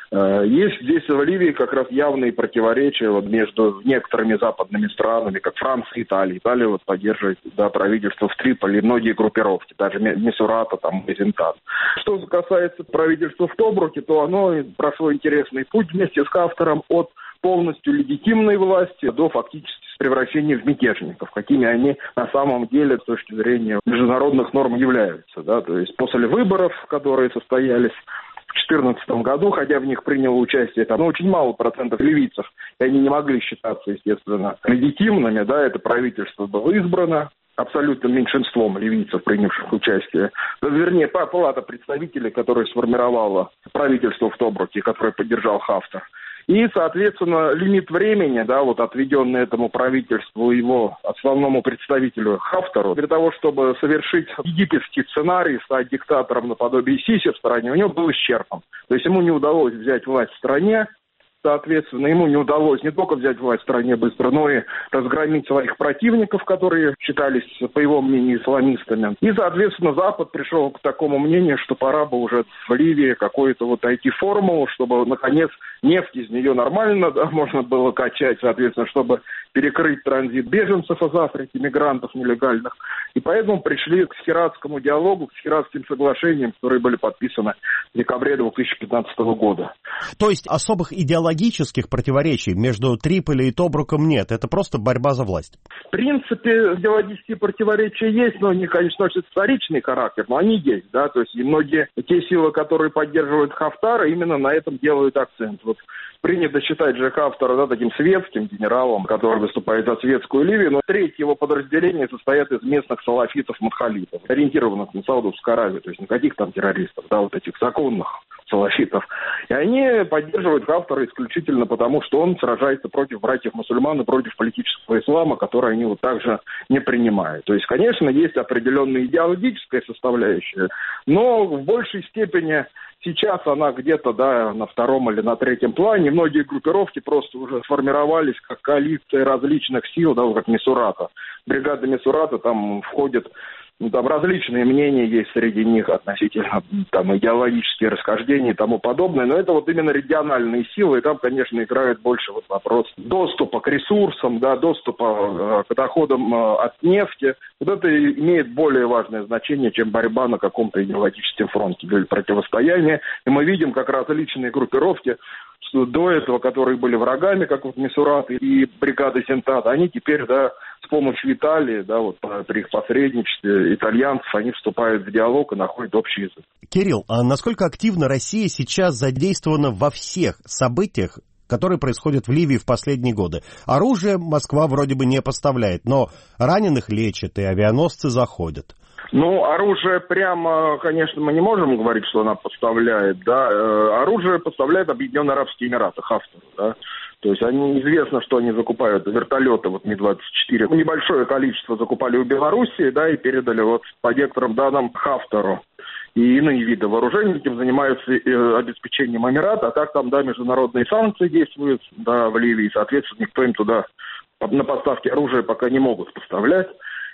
Есть здесь в Ливии как раз явные противоречия вот между некоторыми западными странами, как Франция и Италия. Италия вот поддерживает да, правительство в Триполи, многие группировки, даже Мисурата, там, Мезентан. Что касается правительства в Тобруке, то оно прошло интересный путь вместе с Хафтаром от полностью легитимной власти до фактически превращения в мятежников, какими они на самом деле с точки зрения международных норм являются. Да? То есть после выборов, которые состоялись в две тысячи четырнадцатом году, хотя в них приняло участие там, ну, очень мало процентов ливийцев, и они не могли считаться, естественно, легитимными, да, это правительство было избрано абсолютным меньшинством ливийцев, принявших участие. Вернее, палата представителей, которая сформировала правительство в Тобруке, которое поддержал Хафтар. И, соответственно, лимит времени, да, вот отведенный этому правительству, его основному представителю Хафтару, для того, чтобы совершить египетский сценарий, стать диктатором наподобие Сиси в стране, у него был исчерпан. То есть ему не удалось взять власть в стране, соответственно, ему не удалось не только взять власть в стране быстро, но и разгромить своих противников, которые считались, по его мнению, исламистами. И, соответственно, Запад пришел к такому мнению, что пора бы уже в Ливии какую-то вот найти формулу, чтобы, наконец, нефть из нее нормально да, можно было качать, соответственно, чтобы перекрыть транзит беженцев из Африки, мигрантов нелегальных. И поэтому пришли к Схиратскому диалогу, к Схиратским соглашениям, которые были подписаны в декабре две тысячи пятнадцатого года. То есть особых идеологических противоречий между Триполи и Тобруком нет, это просто борьба за власть? В принципе, идеологические противоречия есть, но они, конечно, носят вторичный характер, но они есть, да, то есть и многие те силы, которые поддерживают Хафтара, именно на этом делают акцент. Вот принято считать же Хафтара да, таким светским генералом, который выступает за светскую Ливию, но треть его подразделения состоят из местных салафитов-мадхалитов, ориентированных на Саудовскую Аравию, то есть никаких там террористов, да, вот этих законных салафитов. И они поддерживают Хафтара исключительно потому, что он сражается против братьев-мусульман и против политического ислама, который они вот также не принимают. То есть, конечно, есть определенная идеологическая составляющая, но в большей степени сейчас она где-то, да, на втором или на третьем плане. Многие группировки просто уже сформировались как коалиция различных сил, да, вот как Мисурата. Бригада Мисурата, там входит, ну, там различные мнения есть среди них относительно там идеологические расхождения и тому подобное, но это вот именно региональные силы, и там, конечно, играет больше вот вопрос доступа к ресурсам, да, доступа э, к доходам э, от нефти. Вот это имеет более важное значение, чем борьба на каком-то идеологическом фронте или противостояние. И мы видим, как различные группировки, что до этого, которые были врагами, как вот Мисурат и бригада Сентата, они теперь, да, с помощью Италии, да, вот при их посредничестве итальянцев, они вступают в диалог и находят общий язык. Кирилл, а насколько активно Россия сейчас задействована во всех событиях, которые происходят в Ливии в последние годы? Оружие Москва вроде бы не поставляет, но раненых лечат и авианосцы заходят. Ну, оружие прямо, конечно, мы не можем говорить, что она поставляет, да. Оружие поставляет Объединенные Арабские Эмираты, Хафтару, да. То есть они, известно, что они закупают вертолеты, вот Ми двадцать четыре. Небольшое количество закупали у Белоруссии, да, и передали вот по некоторым данным Хафтару. И иные виды вооружений этим занимаются э, обеспечением Эмирата, а так там, да, международные санкции действуют, да, в Ливии, соответственно, никто им туда на поставки оружия пока не могут поставлять.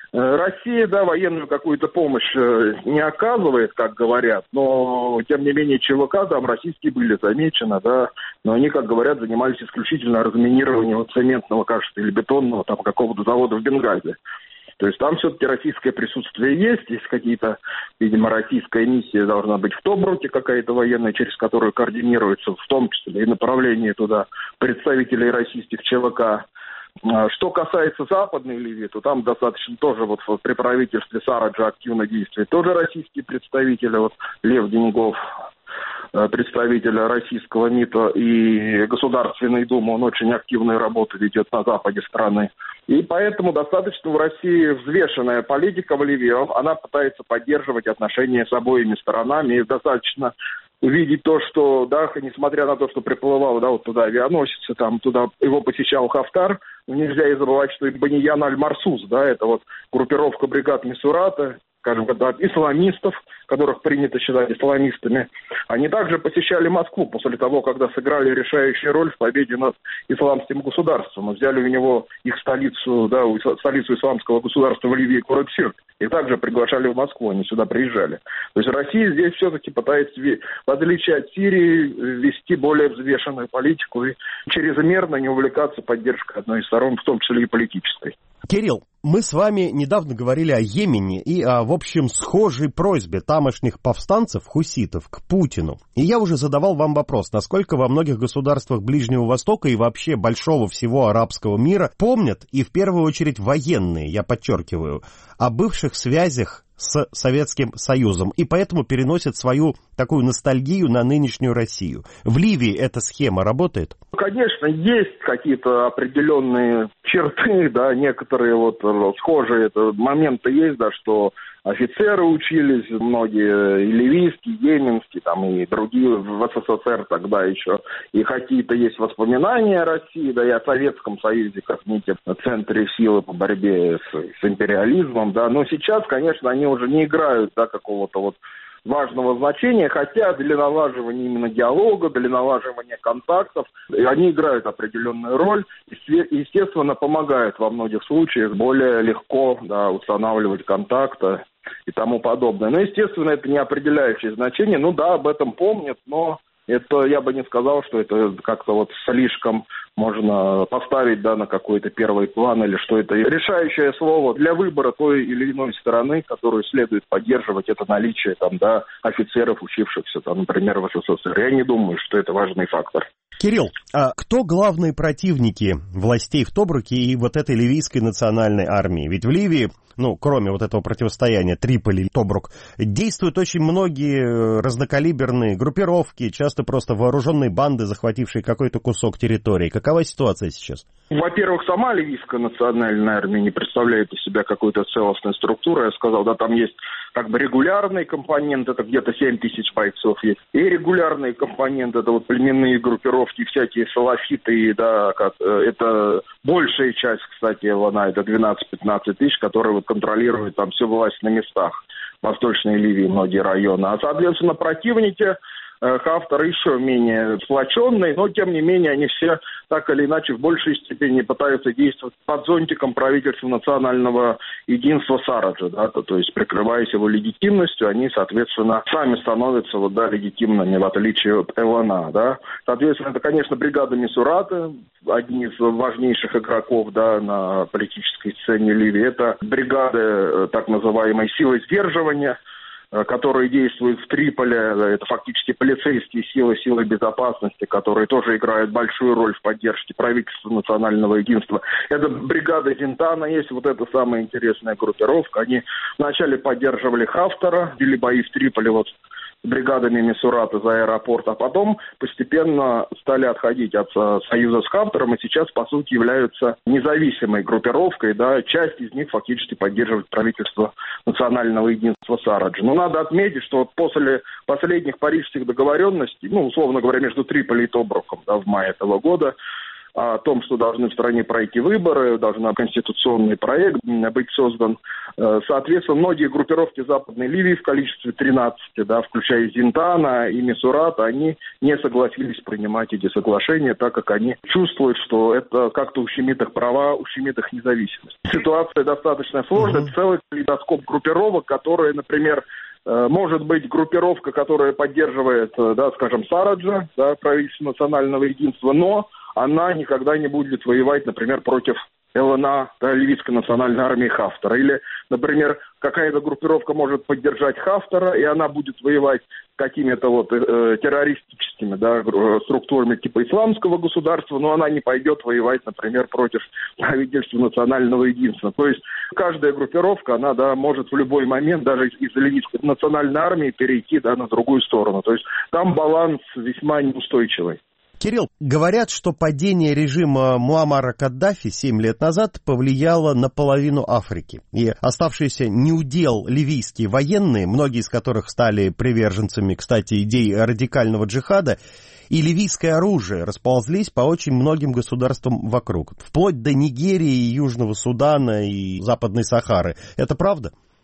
Россия, да, военную какую-то помощь не оказывает, как говорят, но, тем не менее, ЧВК там российские были замечены, да, но они, как говорят, занимались исключительно разминированием цементного, кажется, или бетонного там какого-то завода в Бенгази. То есть там все-таки российское присутствие есть, есть какие-то, видимо, российская миссия должна быть в Тобруке какая-то военная, через которую координируется, в том числе и направление туда представителей российских ЧВК. Что касается Западной Ливии, то там достаточно тоже вот при правительстве Сараджа активно действует тоже российские представители, вот Лев Деньгов, представитель российского МИДа и Государственной Думы, он очень активную работу ведет на западе страны. И поэтому достаточно в России взвешенная политика в Ливии, она пытается поддерживать отношения с обоими сторонами, и достаточно увидеть то, что, да, несмотря на то, что приплывал, да, вот туда авианосец, там, туда его посещал Хафтар, нельзя и забывать, что и Баниян аль-Марсус, да, это вот группировка бригад Мисурата, скажем, от исламистов, которых принято считать исламистами. Они также посещали Москву после того, когда сыграли решающую роль в победе над исламским государством. Взяли у него их столицу, да, столицу исламского государства в Ливии, город Сирт. И также приглашали в Москву, они сюда приезжали. То есть Россия здесь все-таки пытается, в отличие от Сирии, вести более взвешенную политику и чрезмерно не увлекаться поддержкой одной из сторон, в том числе и политической. Кирилл, мы с вами недавно говорили о Йемене и о, в общем, схожей просьбе тамошних повстанцев, хуситов, к Путину. И я уже задавал вам вопрос, насколько во многих государствах Ближнего Востока и вообще большого всего арабского мира помнят, и в первую очередь военные, я подчеркиваю, о бывших связях с Советским Союзом, и поэтому переносят свою такую ностальгию на нынешнюю Россию. В Ливии эта схема работает? Конечно, есть какие-то определенные черты, да, некоторые вот схожие моменты есть, да, что офицеры учились, многие и ливийские, и йеменские, там, и другие в СССР тогда еще. И какие-то есть воспоминания о России, да, и о Советском Союзе, как некие центре силы по борьбе с, с империализмом, да. Но сейчас, конечно, они уже не играют, да, какого-то вот важного значения, хотя для налаживания именно диалога, для налаживания контактов, они играют определенную роль и, естественно, помогают во многих случаях более легко, да, устанавливать контакты и тому подобное. Но, естественно, это не определяющее значение. Ну да, об этом помнят, но это я бы не сказал, что это как-то вот слишком можно поставить, да, на какой-то первый план, или что это решающее слово для выбора той или иной стороны, которую следует поддерживать, это наличие там, да, офицеров, учившихся, там, например, в СССР. Я не думаю, что это важный фактор. Кирилл, а кто главные противники властей в Тобруке и вот этой ливийской национальной армии? Ведь в Ливии, ну, кроме вот этого противостояния Триполи, Тобрук, действуют очень многие разнокалиберные группировки, часто просто вооруженные банды, захватившие какой-то кусок территории. Какова ситуация сейчас? Во-первых, сама ливийская национальная армия не представляет из себя какой-то целостной структуры. Я сказал, да, там есть как бы регулярный компонент, это где-то семь тысяч бойцов есть, и регулярный компонент, это вот племенные группировки, всякие салафиты, да, это большая часть, кстати, она, это двенадцать-пятнадцать тысяч, которые вот контролируют там всю власть на местах в Восточной Ливии, многие районы. А, соответственно, противники Хафтар еще менее сплоченные, но, тем не менее, они все так или иначе в большей степени пытаются действовать под зонтиком правительства национального единства Сараджа, да, то, то есть, прикрываясь его легитимностью, они, соответственно, сами становятся, вот, да, легитимными, в отличие от Элана, да. Соответственно, это, конечно, бригада Мисурата, одни из важнейших игроков, да, на политической сцене Ливии. Это бригады так называемой силы сдерживания, которые действуют в Триполе, это фактически полицейские силы, силы безопасности, которые тоже играют большую роль в поддержке правительства национального единства. Это бригада Зинтана есть, вот это самая интересная группировка. Они вначале поддерживали Хафтара, вели бои в Триполе вот с бригадами Мисурата за аэропорт, а потом постепенно стали отходить от союза с Хафтаром и сейчас, по сути, являются независимой группировкой, да, часть из них фактически поддерживает правительство национального единства Сараджа. Но надо отметить, что после последних парижских договоренностей, ну, условно говоря, между Триполи и Тобруком, да, в мае этого года, о том, что должны в стране пройти выборы, должен конституционный проект быть создан. Соответственно, многие группировки Западной Ливии в количестве тринадцати, да, включая Зинтана и Мисурата, они не согласились принимать эти соглашения, так как они чувствуют, что это как-то ущемит их права, ущемит их независимость. Ситуация достаточно сложная. Это целый калейдоскоп группировок, которые, например, может быть группировка, которая поддерживает, да, скажем, Сараджа, да, правительство национального единства, но она никогда не будет воевать, например, против ЛНА, да, ливийской национальной армии Хафтара. Или, например, какая-то группировка может поддержать Хафтара, и она будет воевать какими-то вот э, террористическими, да, структурами типа исламского государства, но она не пойдет воевать, например, против правительства национального единства. То есть каждая группировка, она, да, может в любой момент даже из, из ливийской национальной армии перейти, да, на другую сторону. То есть там баланс весьма неустойчивый. Кирилл, говорят, что падение режима Муаммара Каддафи семь лет назад повлияло на половину Африки. И оставшиеся неудел ливийские военные, многие из которых стали приверженцами, кстати, идей радикального джихада, и ливийское оружие расползлись по очень многим государствам вокруг, вплоть до Нигерии, Южного Судана и Западной Сахары. Это правда?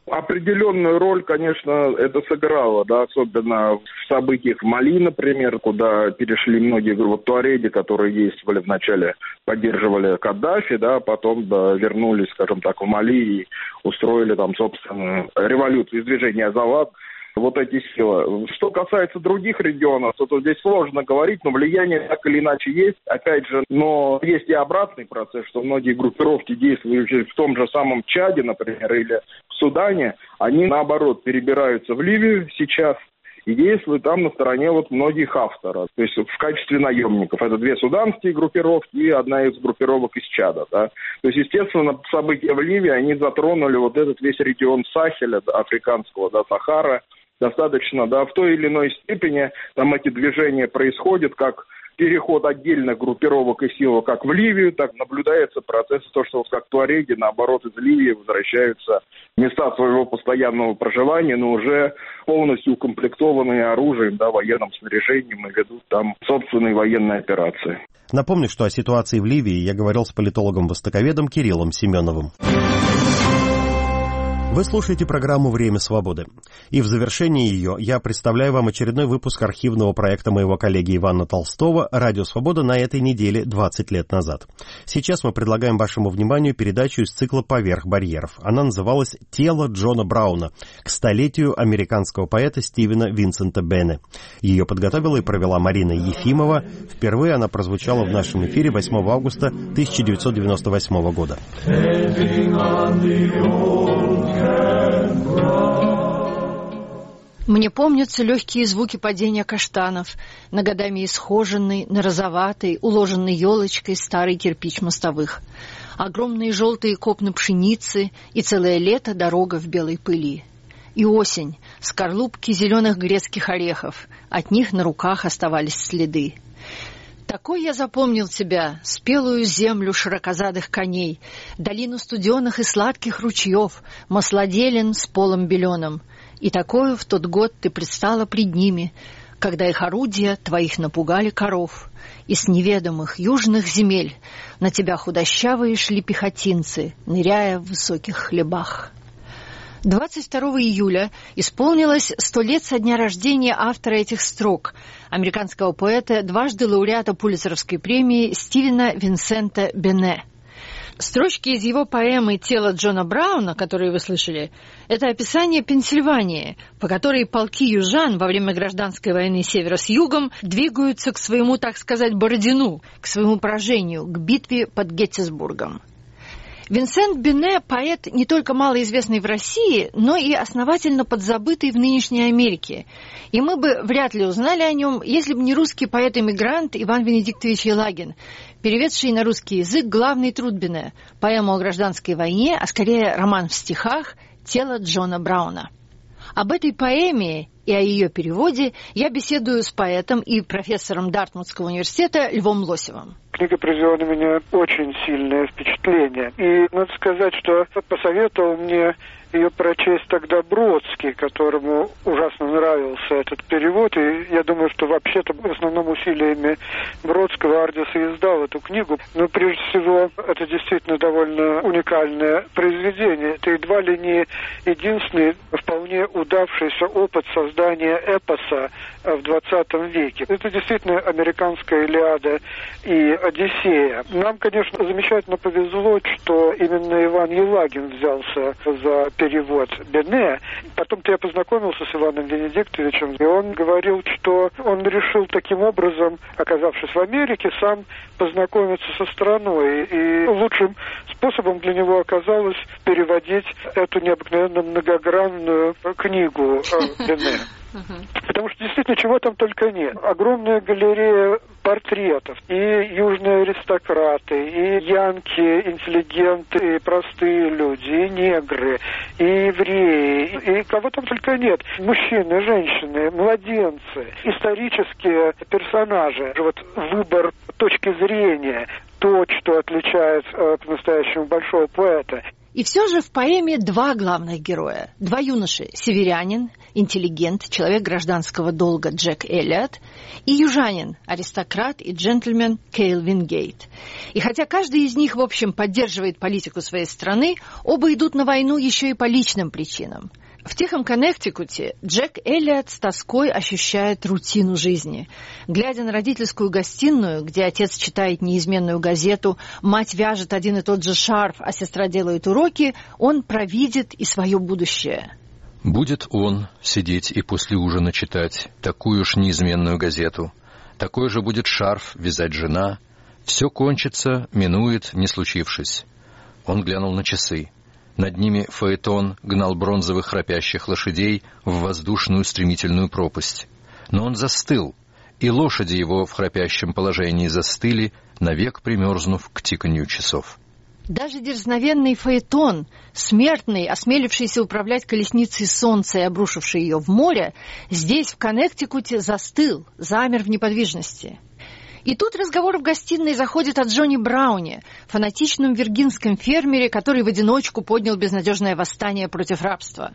Определенную роль, конечно, это сыграло, да, особенно в событиях в Мали, например, куда перешли многие группы туареги, которые действовали вначале, поддерживали Каддафи, да, потом да, вернулись, скажем так, в Мали и устроили там, собственно, революцию из движения Азавад. Вот эти силы. Что касается других регионов, то, то здесь сложно говорить, но влияние так или иначе есть. Опять же, но есть и обратный процесс, что многие группировки, действующие в том же самом Чаде, например, или в Судане, они, наоборот, перебираются в Ливию сейчас и действуют там на стороне вот многих авторов, то есть в качестве наемников. Это две суданские группировки и одна из группировок из Чада. Да. То есть, естественно, события в Ливии, они затронули вот этот весь регион Сахеля, да, африканского, да, Сахара, достаточно, да, в той или иной степени там эти движения происходят, как переход отдельных группировок и сил как в Ливию, так наблюдается процесс, то, что как туареги, наоборот, из Ливии возвращаются в места своего постоянного проживания, но уже полностью укомплектованные оружием, да, военным снаряжением и ведут там собственные военные операции. Напомню, что о ситуации в Ливии я говорил с политологом-востоковедом Кириллом Семеновым. Вы слушаете программу «Время свободы». И в завершении ее я представляю вам очередной выпуск архивного проекта моего коллеги Ивана Толстого «Радио Свобода» на этой неделе двадцать лет назад. Сейчас мы предлагаем вашему вниманию передачу из цикла «Поверх барьеров». Она называлась «Тело Джона Брауна» к столетию американского поэта Стивена Винсента Бене. Ее подготовила и провела Марина Ефимова. Впервые она прозвучала в нашем эфире восьмого августа тысяча девятьсот девяносто восьмого года. Мне помнятся легкие звуки падения каштанов на годами исхоженный, на розоватой, уложенной елочкой старый кирпич мостовых, огромные желтые копны пшеницы и целое лето дорога в белой пыли. И осень, скорлупки зеленых грецких орехов, от них на руках оставались следы. Такой я запомнил тебя, спелую землю широкозадых коней, долину студеных и сладких ручьев, маслоделен с полом беленым. И такою в тот год ты предстала пред ними, когда их орудия твоих напугали коров, и с неведомых южных земель на тебя худощавые шли пехотинцы, ныряя в высоких хлебах. двадцать второго июля исполнилось сто лет со дня рождения автора этих строк, американского поэта, дважды лауреата Пулитцеровской премии Стивена Винсента Бене. Строчки из его поэмы «Тело Джона Брауна», которые вы слышали, это описание Пенсильвании, по которой полки южан во время гражданской войны севера с югом двигаются к своему, так сказать, Бородину, к своему поражению, к битве под Геттисбургом. Винсент Бене – поэт не только малоизвестный в России, но и основательно подзабытый в нынешней Америке. И мы бы вряд ли узнали о нем, если бы не русский поэт-эмигрант Иван Венедиктович Елагин, переведший на русский язык главный труд Бене – поэму о гражданской войне, а скорее роман в стихах «Тело Джона Брауна». Об этой поэме и о ее переводе я беседую с поэтом и профессором Дартмутского университета Львом Лосевым. Книга произвела на меня очень сильное впечатление. И надо сказать, что посоветовал мне ее прочесть тогда Бродский, которому ужасно нравился этот перевод. И я думаю, что вообще-то в основном усилиями Бродского Ардис и издал эту книгу. Но прежде всего, это действительно довольно уникальное произведение. Это едва ли не единственный вполне удавшийся опыт создания эпоса в двадцатом веке. Это действительно американская Илиада и Одиссея. Нам, конечно, замечательно повезло, что именно Иван Елагин взялся за перевод Бене. Потом-то я познакомился с Иваном Венедиктовичем, и он говорил, что он решил таким образом, оказавшись в Америке, сам познакомиться со страной. И лучшим способом для него оказалось переводить эту необыкновенно многогранную книгу Бене. Потому что действительно чего там только нет. Огромная галерея портретов. И южные аристократы, и янки, интеллигенты, и простые люди, и негры, и евреи, и кого там только нет. Мужчины, женщины, младенцы, исторические персонажи. Вот выбор точки зрения, то, что отличает э, по-настоящему большого поэта. И все же в поэме два главных героя. Два юноши – северянин, интеллигент, человек гражданского долга Джек Эллиот, и южанин, аристократ и джентльмен Кейл Вингейт. И хотя каждый из них, в общем, поддерживает политику своей страны, оба идут на войну еще и по личным причинам. В тихом Коннектикуте Джек Эллиот с тоской ощущает рутину жизни. Глядя на родительскую гостиную, где отец читает неизменную газету, мать вяжет один и тот же шарф, а сестра делает уроки, он провидит и свое будущее. Будет он сидеть и после ужина читать такую ж неизменную газету. Такой же будет шарф вязать жена. Все кончится, минует, не случившись. Он глянул на часы. Над ними фаэтон гнал бронзовых храпящих лошадей в воздушную стремительную пропасть. Но он застыл, и лошади его в храпящем положении застыли, навек примерзнув к тиканью часов. Даже дерзновенный фаэтон, смертный, осмелившийся управлять колесницей солнца и обрушивший ее в море, здесь, в Коннектикуте, застыл, замер в неподвижности. И тут разговор в гостиной заходит о Джонни Брауне, фанатичном виргинском фермере, который в одиночку поднял безнадежное восстание против рабства.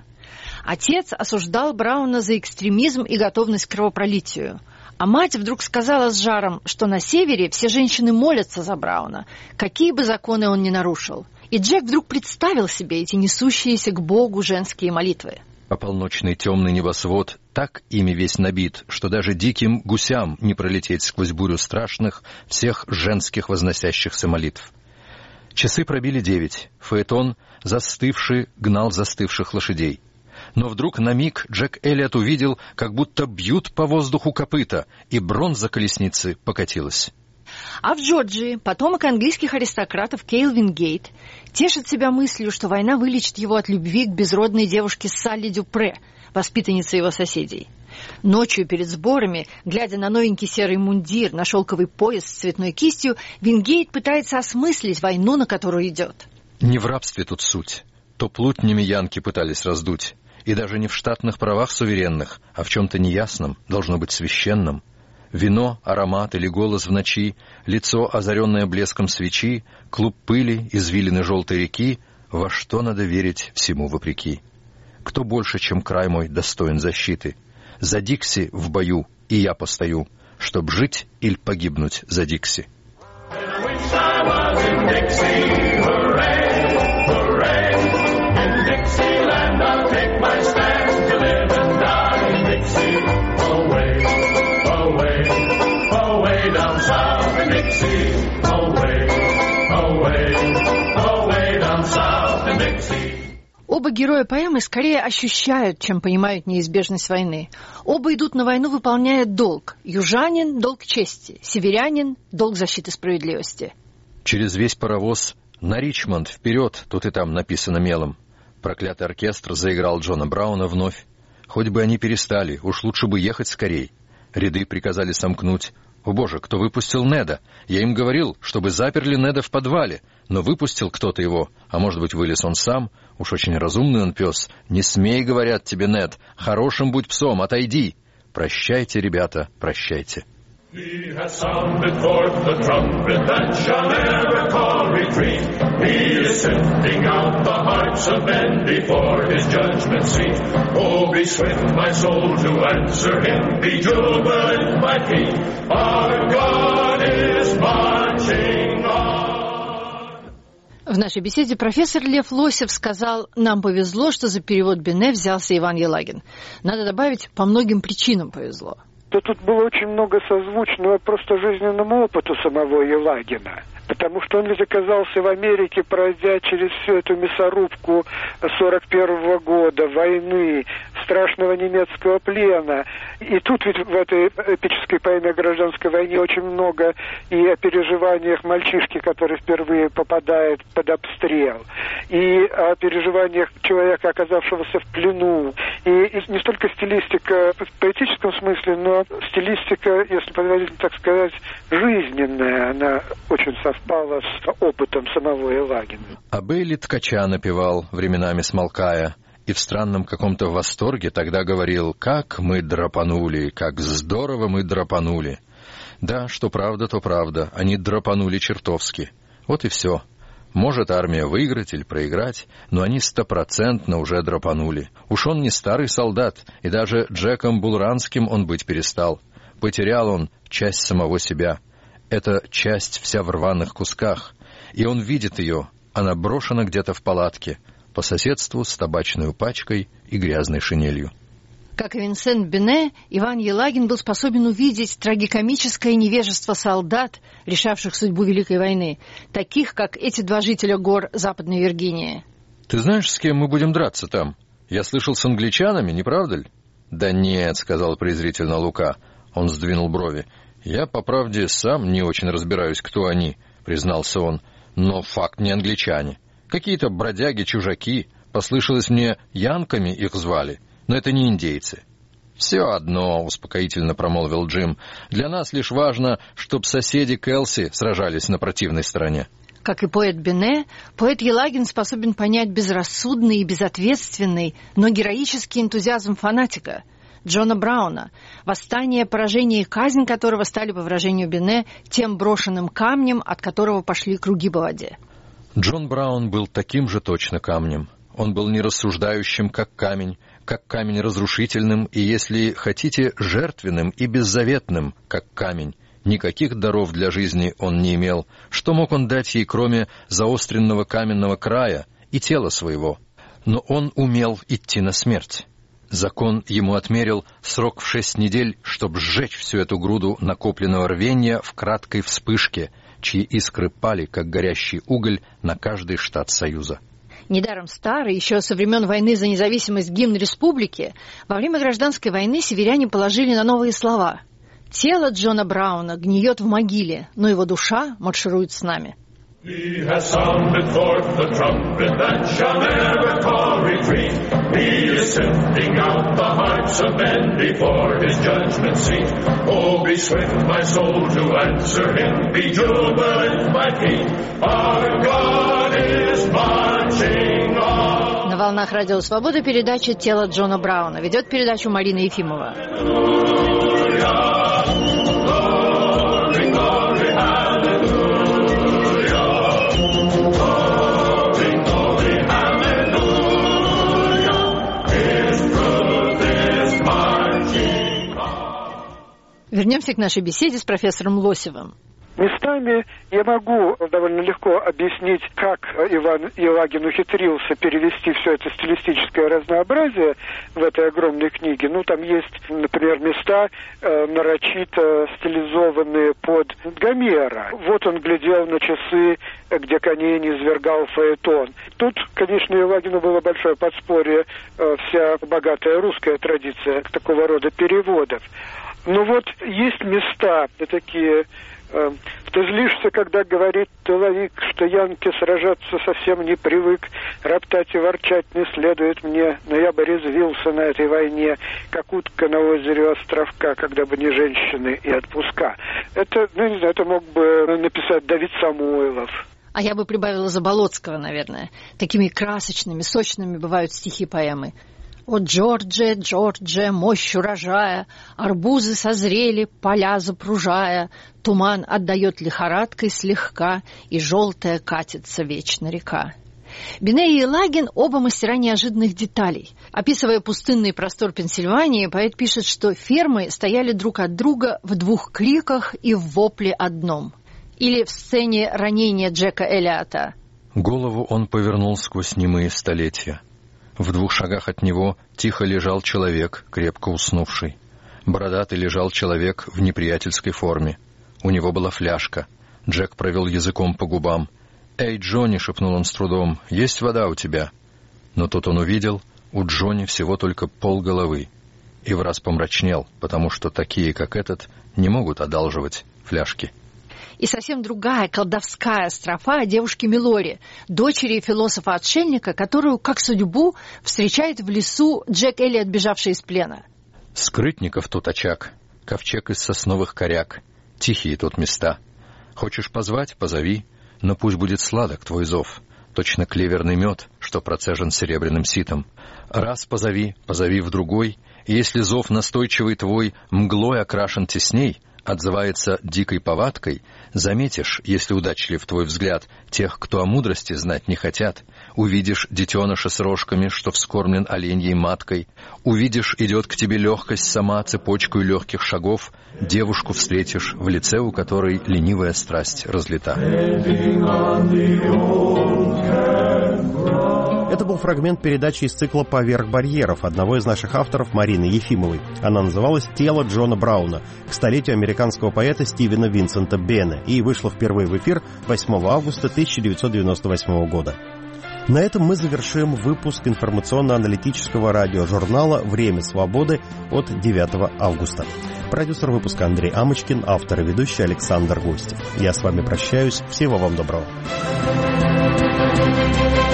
Отец осуждал Брауна за экстремизм и готовность к кровопролитию. А мать вдруг сказала с жаром, что на севере все женщины молятся за Брауна, какие бы законы он ни нарушил. И Джек вдруг представил себе эти несущиеся к Богу женские молитвы. А полночный темный небосвод так ими весь набит, что даже диким гусям не пролететь сквозь бурю страшных всех женских возносящихся молитв. Часы пробили девять. Фаэтон, застывший, гнал застывших лошадей. Но вдруг на миг Джек Эллиот увидел, как будто бьют по воздуху копыта, и бронза колесницы покатилась. А в Джорджии потомок английских аристократов Кейл Вингейт тешит себя мыслью, что война вылечит его от любви к безродной девушке Салли Дюпре, воспитаннице его соседей. Ночью перед сборами, глядя на новенький серый мундир, на шелковый пояс с цветной кистью, Вингейт пытается осмыслить войну, на которую идет. Не в рабстве тут суть. То плутнями янки пытались раздуть. И даже не в штатных правах суверенных, а в чем-то неясном, должно быть священном. Вино, аромат или голос в ночи, лицо, озаренное блеском свечи, клуб пыли, извилины желтой реки, во что надо верить всему вопреки. Кто больше, чем край мой, достоин защиты? За Дикси в бою и я постою, чтоб жить или погибнуть за Дикси. Оба героя поэмы скорее ощущают, чем понимают неизбежность войны. Оба идут на войну, выполняя долг. Южанин – долг чести, северянин – долг защиты справедливости. Через весь паровоз «На Ричмонд, вперед!» тут и там написано мелом. Проклятый оркестр заиграл Джона Брауна вновь. Хоть бы они перестали, уж лучше бы ехать скорей. Ряды приказали сомкнуть. О боже, кто выпустил Неда? Я им говорил, чтобы заперли Неда в подвале, но выпустил кто-то его, а может быть, вылез он сам. Уж очень разумный он пес. Не смей, говорят тебе, Нед, хорошим будь псом, отойди. Прощайте, ребята, прощайте. He has sounded forth the trumpet that shall never call retreat. He is sifting out the hearts of men before his judgment seat. Oh, be swift, my soul, to answer him. Be jubilant, my feet. Our God is marching on. В нашей беседе профессор Лев Лосев сказал: «Нам повезло, что за перевод Бене взялся Иван Елагин». Надо добавить, по многим причинам повезло. То тут было очень много созвучного просто жизненному опыту самого Елагина. Потому что он ведь оказался в Америке, пройдя через всю эту мясорубку сорок первого года, войны, страшного немецкого плена. И тут ведь в этой эпической поэме о гражданской войне очень много и о переживаниях мальчишки, который впервые попадает под обстрел, и о переживаниях человека, оказавшегося в плену. И, и не столько стилистика в поэтическом смысле, но стилистика, если предварительно так сказать, жизненная, она очень совпала спала с опытом самого Елагина. А Бейли ткача напевал, временами смолкая, и в странном каком-то восторге тогда говорил: «Как мы драпанули, как здорово мы драпанули». Да, что правда, то правда, они драпанули чертовски. Вот и все. Может армия выиграть или проиграть, но они стопроцентно уже драпанули. Уж он не старый солдат, и даже Джеком Булранским он быть перестал. Потерял он часть самого себя. Эта часть вся в рваных кусках, и он видит ее, она брошена где-то в палатке, по соседству с табачной пачкой и грязной шинелью. Как и Винсент Бине, Иван Елагин был способен увидеть трагикомическое невежество солдат, решавших судьбу Великой войны, таких, как эти два жителя гор Западной Виргинии. «Ты знаешь, с кем мы будем драться там? Я слышал, с англичанами, не правда ли?» «Да нет», — сказал презрительно Лука. Он сдвинул брови. «Я, по правде, сам не очень разбираюсь, кто они», — признался он. «Но факт не англичане. Какие-то бродяги-чужаки. Послышалось мне, янками их звали. Но это не индейцы». «Все одно», — успокоительно промолвил Джим. «Для нас лишь важно, чтоб соседи Келси сражались на противной стороне». Как и поэт Бине, поэт Елагин способен понять безрассудный и безответственный, но героический энтузиазм фанатика Джона Брауна, восстание, поражение и казнь которого стали, по выражению Бине, тем брошенным камнем, от которого пошли круги по воде. Джон Браун был таким же точно камнем. Он был нерассуждающим, как камень, как камень разрушительным и, если хотите, жертвенным и беззаветным, как камень. Никаких даров для жизни он не имел. Что мог он дать ей, кроме заостренного каменного края и тела своего? Но он умел идти на смерть. Закон ему отмерил срок в шесть недель, чтобы сжечь всю эту груду накопленного рвения в краткой вспышке, чьи искры пали, как горящий уголь, на каждый штат Союза. Недаром старый, еще со времен войны за независимость гимн республики, во время гражданской войны северяне положили на новые слова. «Тело Джона Брауна гниет в могиле, но его душа марширует с нами». He has sounded forth the trumpet that shall never call retreat. He is sifting out the hearts of men before his judgment seat. Oh, be swift, my soul, to answer him. Be jubilant, my feet. Our God is marching on. На волнах Радио Свобода передача «Тело Джона Брауна». Ведет передачу Марина Ефимова. Вернемся к нашей беседе с профессором Лосевым. Местами я могу довольно легко объяснить, как Иван Елагин ухитрился перевести все это стилистическое разнообразие в этой огромной книге. Ну, там есть, например, места э, нарочито стилизованные под Гомера. Вот он глядел на часы, где коней низвергал фаэтон. Тут, конечно, Елагину было большое подспорье, э, вся богатая русская традиция такого рода переводов. Но вот есть места такие... Э, ты злишься, когда говорит тыловик, что янки сражаться совсем не привык, роптать и ворчать не следует мне, но я бы резвился на этой войне, как утка на озере Островка, когда бы не женщины и отпуска. Это, ну, не знаю, это мог бы написать Давид Самойлов. А я бы прибавила Заболоцкого, наверное. Такими красочными, сочными бывают стихи поэмы. «О, Джордже, Джордже, мощь урожая, арбузы созрели, поля запружая, туман отдает лихорадкой слегка, и желтая катится вечно река». Бине и Елагин – оба мастера неожиданных деталей. Описывая пустынный простор Пенсильвании, поэт пишет, что фермы стояли друг от друга в двух криках и в вопле одном. Или в сцене ранения Джека Эллиота. Голову он повернул сквозь немые столетия. В двух шагах от него тихо лежал человек, крепко уснувший. Бородатый лежал человек в неприятельской форме. У него была фляжка. Джек провел языком по губам. «Эй, Джонни!» — шепнул он с трудом. «Есть вода у тебя?» Но тут он увидел, у Джонни всего только полголовы. И враз помрачнел, потому что такие, как этот, не могут одалживать фляжки. И совсем другая колдовская строфа о девушке Милоре, дочери философа-отшельника, которую, как судьбу, встречает в лесу Джек Эллиот, бежавший из плена. «Скрытников тут очаг, ковчег из сосновых коряк, тихие тут места. Хочешь позвать — позови, но пусть будет сладок твой зов, точно клеверный мед, что процежен серебряным ситом. Раз позови, позови в другой, и если зов настойчивый твой мглой окрашен тесней, отзывается дикой повадкой, заметишь, если удачлив твой взгляд, тех, кто о мудрости знать не хотят. Увидишь детеныша с рожками, что вскормлен оленьей маткой. Увидишь, идет к тебе легкость сама цепочкой легких шагов. Девушку встретишь, в лице у которой ленивая страсть разлита. Это был фрагмент передачи из цикла «Поверх барьеров» одного из наших авторов, Марины Ефимовой. Она называлась «Тело Джона Брауна» к столетию американского поэта Стивена Винсента Бена и вышла впервые в эфир восьмого августа тысяча девятьсот девяносто восьмого года. На этом мы завершим выпуск информационно-аналитического радиожурнала «Время свободы» от девятого августа. Продюсер выпуска Андрей Амочкин, автор и ведущий Александр Гостев. Я с вами прощаюсь. Всего вам доброго.